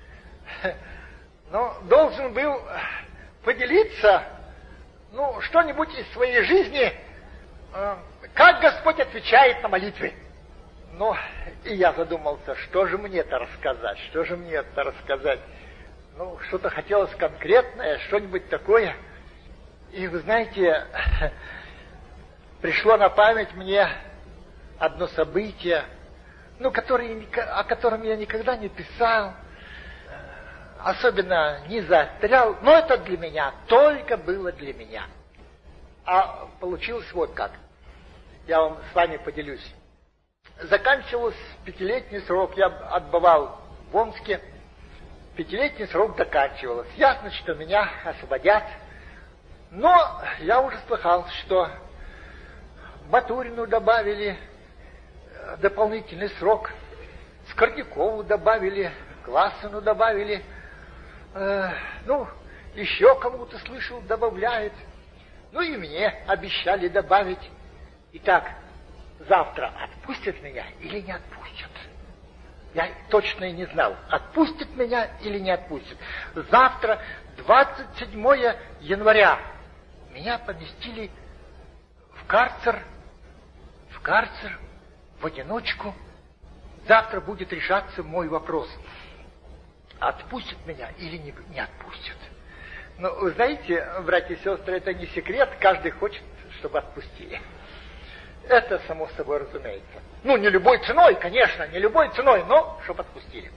ну, должен был поделиться, ну, что-нибудь из своей жизни, как Господь отвечает на молитвы. Ну, и я задумался, что же мне-то рассказать, что же мне-то рассказать. Ну, что-то хотелось конкретное, что-нибудь такое. И вы знаете, пришло на память мне одно событие, ну, которое, о котором я никогда не писал, особенно не заострял, но это для меня, только было для меня. А получилось вот как. Я вам с вами поделюсь. Заканчивался пятилетний срок, я отбывал в Омске, пятилетний срок заканчивался. Ясно, что меня освободят, но я уже слыхал, что Батурину добавили дополнительный срок, Скорнякову добавили, Классену добавили, э, ну, еще кому-то слышал, добавляют. Ну и мне обещали добавить. Итак, завтра отпустят меня или не отпустят? Я точно и не знал, отпустят меня или не отпустят. Завтра, двадцать седьмого января, меня поместили в карцер, в карцер, в одиночку. Завтра будет решаться мой вопрос. Отпустят меня или не, не отпустят? Ну, вы знаете, братья и сестры, это не секрет, каждый хочет, чтобы отпустили. Это само собой разумеется. Ну, не любой ценой, конечно, не любой ценой, но чтобы отпустили.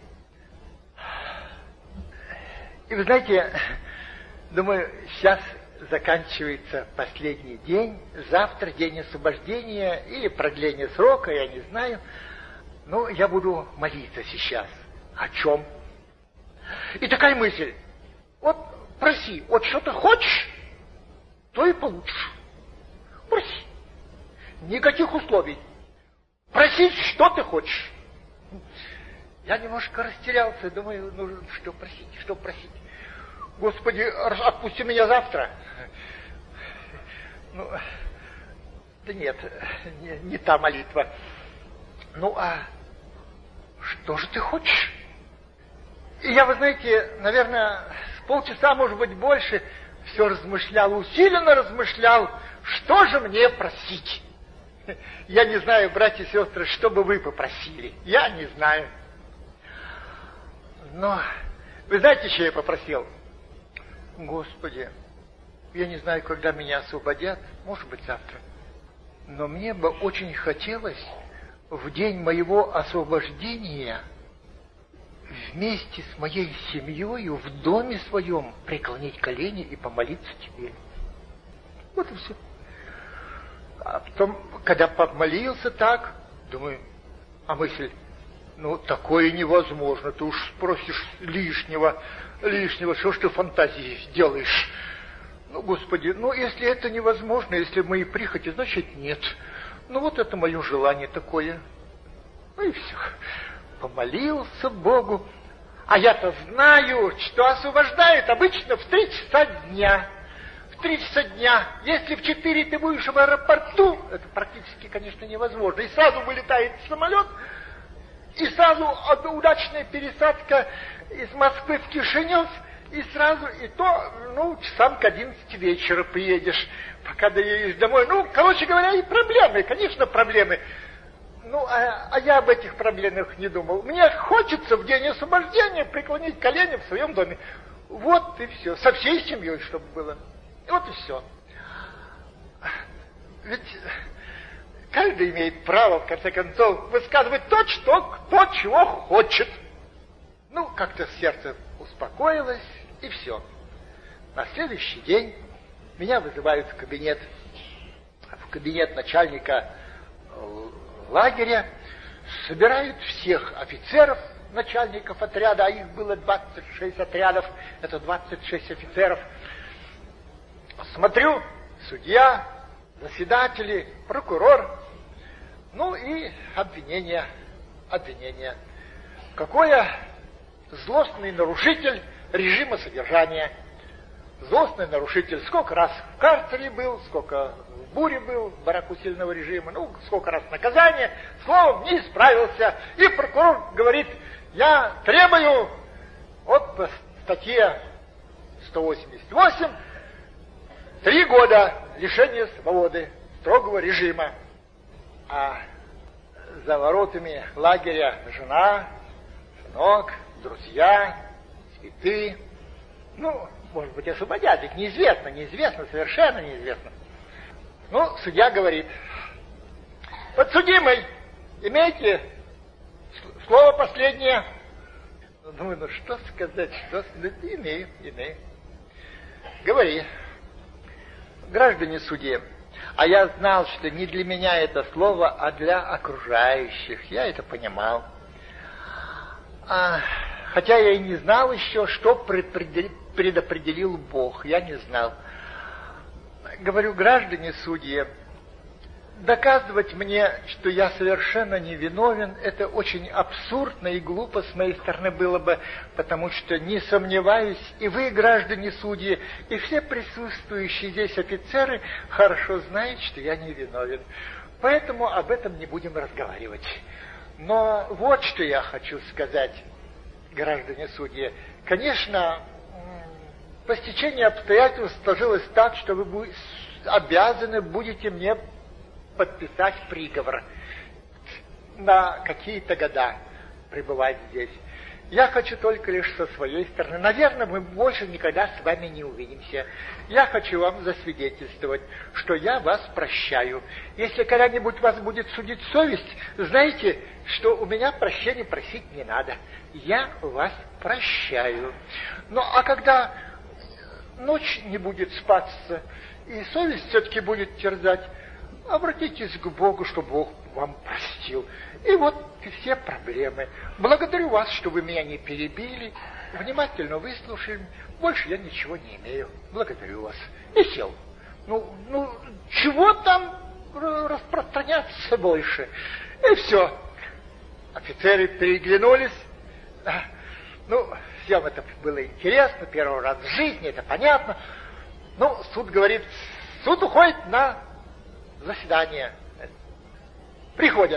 И вы знаете, думаю, сейчас заканчивается последний день, завтра день освобождения или продление срока, я не знаю. Но я буду молиться сейчас. О чем? И такая мысль. Вот проси, вот что ты хочешь, то и получишь. Проси. Никаких условий. Проси, что ты хочешь. Я немножко растерялся, думаю, ну что просить, что просить. Господи, отпусти меня завтра. Ну, да нет, не, не та молитва. Ну, а что же ты хочешь? И я, вы знаете, наверное, с полчаса, может быть, больше, все размышлял, усиленно размышлял, что же мне просить. Я не знаю, братья и сестры, что бы вы попросили. Я не знаю. Но, вы знаете, что я попросил? Господи, я не знаю, когда меня освободят, может быть, завтра. Но мне бы очень хотелось в день моего освобождения вместе с моей семьей в доме своем преклонить колени и помолиться тебе. Вот и все. А потом, когда помолился так, думаю, а мысль, ну, такое невозможно, ты уж спросишь лишнего, лишнего, что ж ты фантазии делаешь? Ну, Господи, ну, если это невозможно, если мои прихоти, значит, нет. Ну, вот это мое желание такое. Ну, и все. Помолился Богу. А я-то знаю, что освобождают обычно в три часа дня. В три часа дня. Если в четыре ты будешь в аэропорту, это практически, конечно, невозможно. И сразу вылетает самолет, и сразу удачная пересадка из Москвы в Кишинев, и сразу, и то, ну, часам к одиннадцати вечера приедешь, пока доедешь домой. Ну, короче говоря, и проблемы, конечно, проблемы. Ну, а, а я об этих проблемах не думал. Мне хочется в день освобождения преклонить колени в своем доме. Вот и все. Со всей семьей, чтобы было. И вот и все. Ведь каждый имеет право, в конце концов, высказывать то, что кто чего хочет. Ну, как-то сердце успокоилось, и все. На следующий день меня вызывают в кабинет, в кабинет начальника лагеря, собирают всех офицеров, начальников отряда, а их было двадцать шесть отрядов, это двадцать шесть офицеров. Смотрю, судья, заседатели, прокурор, ну и обвинение, обвинение. Какое злостный нарушитель режима содержания. Злостный нарушитель сколько раз в карцере был, сколько в буре был, в бараку сильного режима, ну, сколько раз наказание, словом, не исправился. И прокурор говорит, я требую от по статье сто восемьдесят восемь три года лишения свободы, строгого режима. А за воротами лагеря жена, сынок, друзья, цветы. Ну, может быть, освободят их, неизвестно, неизвестно, совершенно неизвестно. Ну, судья говорит, подсудимый, имейте слово последнее. Думаю, ну что сказать, что сказать, имею, имею. Говори, граждане судьи, а я знал, что не для меня это слово, а для окружающих, я это понимал. А, хотя я и не знал еще, что предопределил Бог, я не знал. Говорю, граждане судьи, доказывать мне, что я совершенно невиновен, это очень абсурдно и глупо с моей стороны было бы, потому что, не сомневаюсь, и вы, граждане судьи, и все присутствующие здесь офицеры хорошо знают, что я невиновен. Поэтому об этом не будем разговаривать. Но вот что я хочу сказать, граждане судьи. Конечно, по стечению обстоятельств сложилось так, что вы обязаны будете мне подписать приговор на какие-то года пребывать здесь. Я хочу только лишь со своей стороны. Наверное, мы больше никогда с вами не увидимся. Я хочу вам засвидетельствовать, что я вас прощаю. Если когда-нибудь вас будет судить совесть, знаете, что у меня прощения просить не надо. Я вас прощаю. Ну, а когда ночь не будет спаться, и совесть все-таки будет терзать, обратитесь к Богу, чтобы Бог вам простил. И вот и все проблемы. Благодарю вас, что вы меня не перебили, внимательно выслушали. Больше я ничего не имею. Благодарю вас. И сел. Ну, ну, чего там распространяться больше? И все. Офицеры переглянулись. Ну, всем это было интересно, первый раз в жизни, это понятно. Ну, суд говорит, суд уходит на заседание. Приходят.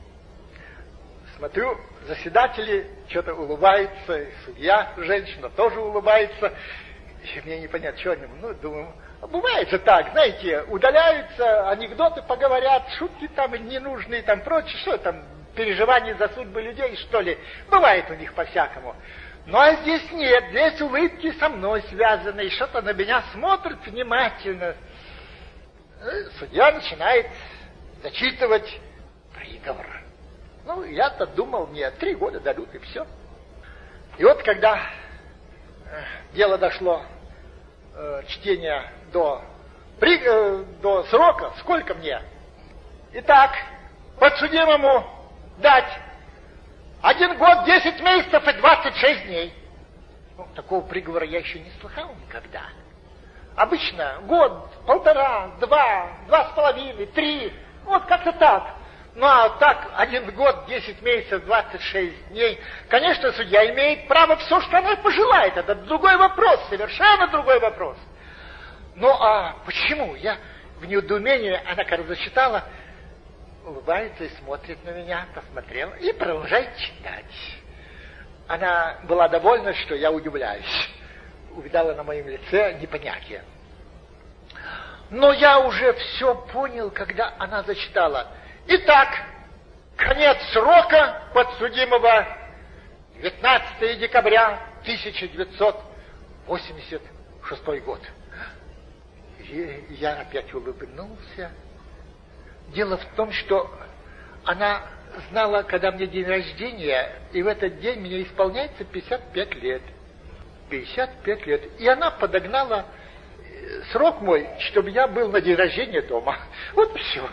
Смотрю, заседатели что-то улыбаются, и судья, женщина, тоже улыбается. И мне непонятно, что они, ну, думаю, бывает же так, знаете, удаляются, анекдоты поговорят, шутки там ненужные, там прочее, что там, переживания за судьбы людей, что ли. Бывает у них по-всякому. Ну, а здесь нет, здесь улыбки со мной связаны, и что-то на меня смотрит внимательно. Судья начинает зачитывать приговор. Ну, я-то думал, мне три года дадут, и все. И вот, когда э, дело дошло, э, чтение до, при, э, до срока, сколько мне? Итак, подсудимому дать один год, десять месяцев и двадцать шесть дней. Ну, такого приговора я еще не слыхал никогда. Обычно год, полтора, два, два с половиной, три, вот как-то так. Ну, а так, один год, десять месяцев, двадцать шесть дней. Конечно, судья имеет право все, что она пожелает. Это другой вопрос, совершенно другой вопрос. Ну, а почему? Я в недоумении, она, когда зачитала, улыбается и смотрит на меня, посмотрела и продолжает читать. Она была довольна, что я удивляюсь. Увидала на моем лице непонятие. Но я уже все понял, когда она зачитала. Итак, конец срока подсудимого девятнадцатого декабря тысяча девятьсот восемьдесят шестой год. И я опять улыбнулся. Дело в том, что она знала, когда мне день рождения, и в этот день мне исполняется пятьдесят пять лет. пятьдесят пять лет. И она подогнала срок мой, чтобы я был на день рождения дома. Вот все.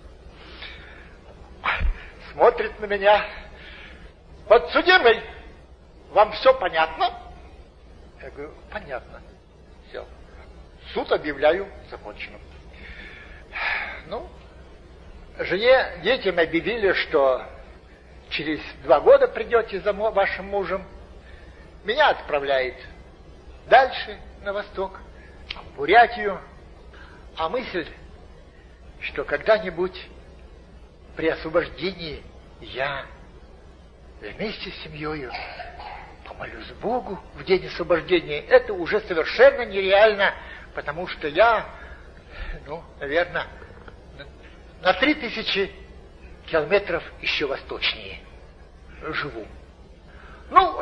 Смотрит на меня. Подсудимый, вам все понятно? Я говорю, понятно. Все. Суд объявляю законченным. Ну, жене, детям объявили, что через два года придете за вашим мужем. Меня отправляет дальше, на восток, в Бурятию. А мысль, что когда-нибудь при освобождении я вместе с семьей помолюсь Богу в день освобождения, это уже совершенно нереально, потому что я, ну, наверное, на три тысячи километров еще восточнее живу. Ну,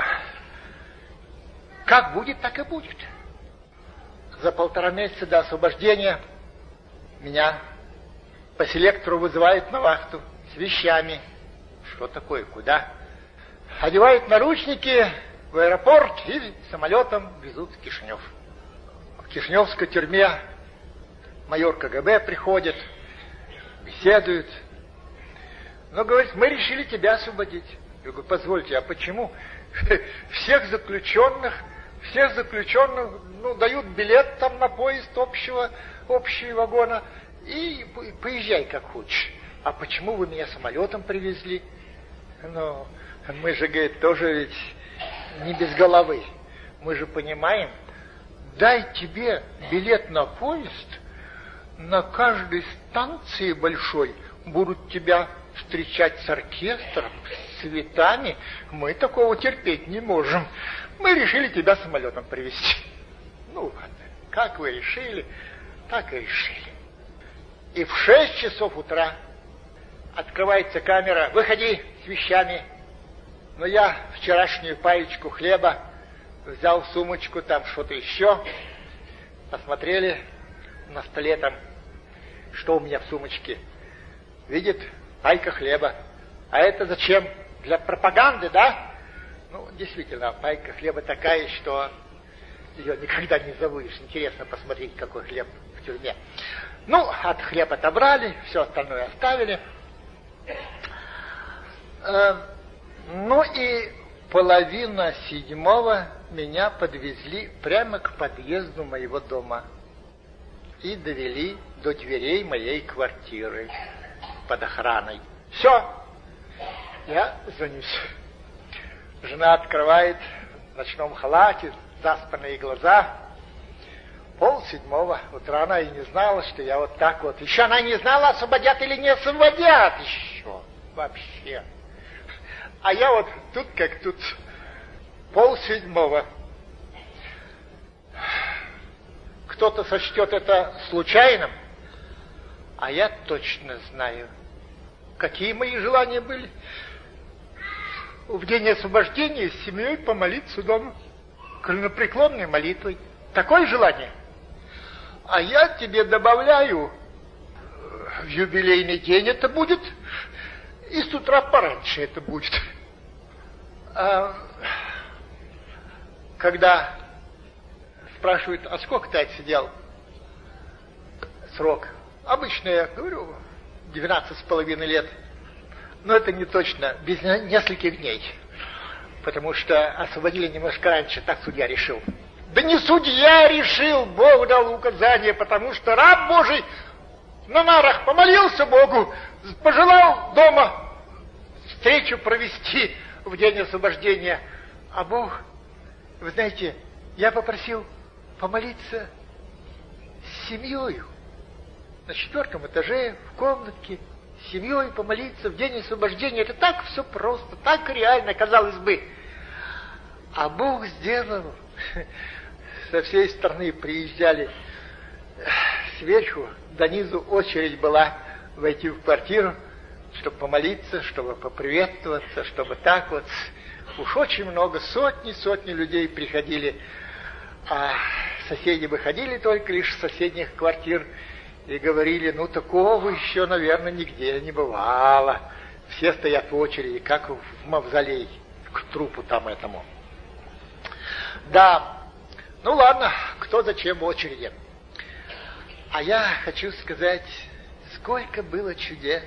как будет, так и будет. За полтора месяца до освобождения меня по селектору вызывают на вахту с вещами. Что такое, куда? Одевают наручники в аэропорт и самолетом везут в Кишинев. В Кишиневской тюрьме майор КГБ приходит, беседует. Но, говорит, мы решили тебя освободить. Я говорю, позвольте, а почему? Всех заключенных, всех заключенных, ну, дают билет там на поезд общего, общего вагона, и поезжай как хочешь. А почему вы меня самолетом привезли? Ну, мы же, говорит, тоже ведь не без головы. Мы же понимаем, дай тебе билет на поезд, на каждой станции большой будут тебя встречать с оркестром, с цветами. Мы такого терпеть не можем. Мы решили тебя самолетом привезти. Ну ладно, как вы решили, так и решили. И в шесть часов утра открывается камера, выходи с вещами. Но я вчерашнюю паечку хлеба взял в сумочку, там что-то еще. Посмотрели на столе там, что у меня в сумочке. Видит, пайка хлеба. А это зачем? Для пропаганды, да? Ну, действительно, пайка хлеба такая, что ее никогда не забудешь. Интересно посмотреть, какой хлеб в тюрьме. Ну, от хлеба отобрали, все остальное оставили. Э, ну и половина седьмого меня подвезли прямо к подъезду моего дома и довели до дверей моей квартиры под охраной. Все, я звонюсь. Жена открывает в ночном халате, заспанные глаза. Пол седьмого утра, она и не знала, что я вот так вот. Еще она не знала, освободят или не освободят еще вообще. А я вот тут как тут, пол седьмого. Кто-то сочтет это случайным, а я точно знаю, какие мои желания были. В день освобождения с семьей помолиться дома, коленопреклонной молитвой. Такое желание. А я тебе добавляю, в юбилейный день это будет, и с утра пораньше это будет. А, когда спрашивают, а сколько ты отсидел срок? Обычно я говорю, двенадцать с половиной лет. Но это не точно, без нескольких дней. Потому что освободили немножко раньше, так судья решил. Да не судья решил, Бог дал указание, потому что раб Божий на нарах помолился Богу, пожелал дома встречу провести в день освобождения. А Бог, вы знаете, я попросил помолиться с семьей на четвертом этаже, в комнатке, с семьей помолиться в день освобождения. Это так все просто, так реально, казалось бы. А Бог сделал. Со всей страны приезжали сверху, до низу очередь была войти в квартиру, чтобы помолиться, чтобы поприветствоваться, чтобы так вот. Уж очень много, сотни, сотни людей приходили. А соседи выходили только лишь с соседних квартир и говорили, ну такого еще, наверное, нигде не бывало. Все стоят в очереди, как в мавзолей, к трупу там этому. Да, ну ладно, кто зачем в очереди. А я хочу сказать, сколько было чудес.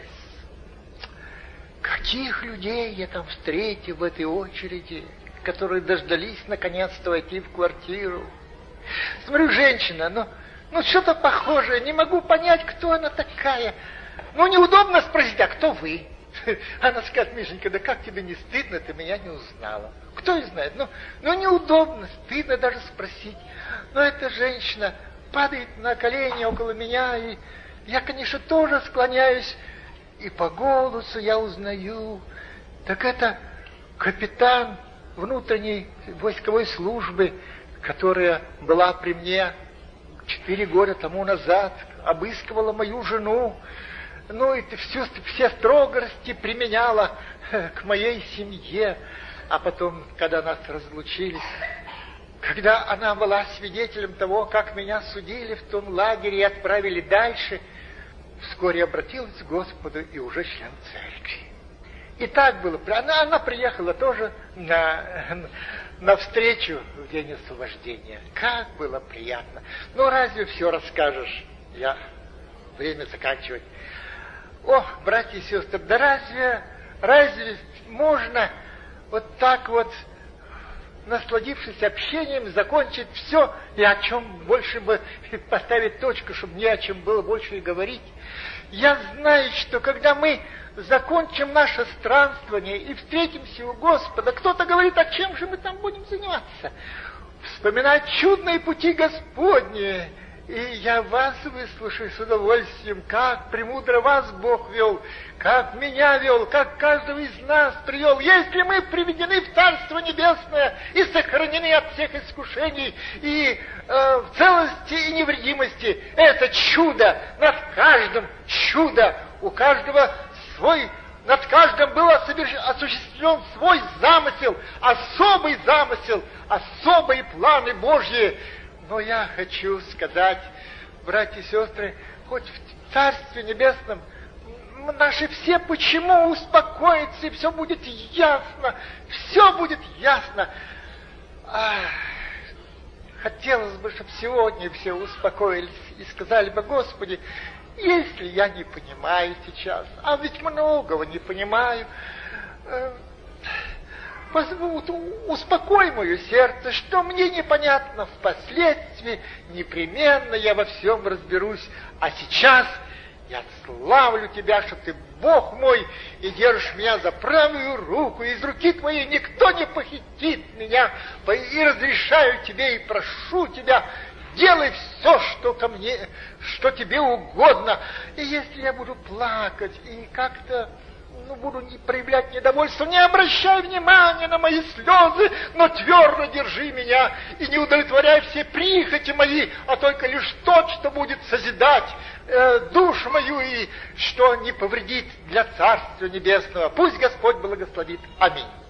Каких людей я там встретил в этой очереди, которые дождались наконец-то войти в квартиру. Смотрю, женщина, ну, ну что-то похожее, не могу понять, кто она такая. Ну, неудобно спросить, а кто вы? Она скажет, Мишенька, да как тебе не стыдно, ты меня не узнала. Кто и знает, ну, ну неудобно, стыдно даже спросить. Но эта женщина падает на колени около меня, и я, конечно, тоже склоняюсь, и по голосу я узнаю, так это капитан внутренней войсковой службы, которая была при мне четыре года тому назад, обыскивала мою жену, ну и всю, все строгости применяла к моей семье. А потом, когда нас разлучили, когда она была свидетелем того, как меня судили в том лагере и отправили дальше, вскоре обратилась к Господу и уже член церкви. И так было. Она, она приехала тоже на, на встречу в день освобождения. Как было приятно. Ну, разве все расскажешь? Я время заканчивать. О, братья и сестры, да разве, разве можно вот так вот, насладившись общением, закончить все, и о чем больше бы поставить точку, чтобы не о чем было больше и говорить? Я знаю, что когда мы закончим наше странствование и встретимся у Господа, кто-то говорит, а чем же мы там будем заниматься? Вспоминать чудные пути Господни. И я вас выслушаю с удовольствием, как премудро вас Бог вел, как меня вел, как каждого из нас привел. Если мы приведены в Царство Небесное и сохранены от всех искушений, и э, в целости и невредимости, это чудо, над каждым чудо, у каждого свой, над каждым был осуществлен свой замысел, особый замысел, особые планы Божьи. Но я хочу сказать, братья и сестры, хоть в Царстве Небесном наши все почему успокоятся, и все будет ясно, все будет ясно. Ах, хотелось бы, чтобы сегодня все успокоились и сказали бы, Господи, если я не понимаю сейчас, а ведь многого не понимаю, э, успокой мое сердце, что мне непонятно впоследствии, непременно я во всем разберусь, а сейчас я славлю Тебя, что Ты Бог мой, и держишь меня за правую руку, и из руки Твоей никто не похитит меня, и разрешаю Тебе и прошу Тебя, делай все, что ко мне, что Тебе угодно, и если я буду плакать и как-то ну, буду не проявлять недовольство, не обращай внимания на мои слезы, но твердо держи меня и не удовлетворяй все прихоти мои, а только лишь тот, что будет созидать э, душу мою и что не повредит для Царства Небесного. Пусть Господь благословит. Аминь.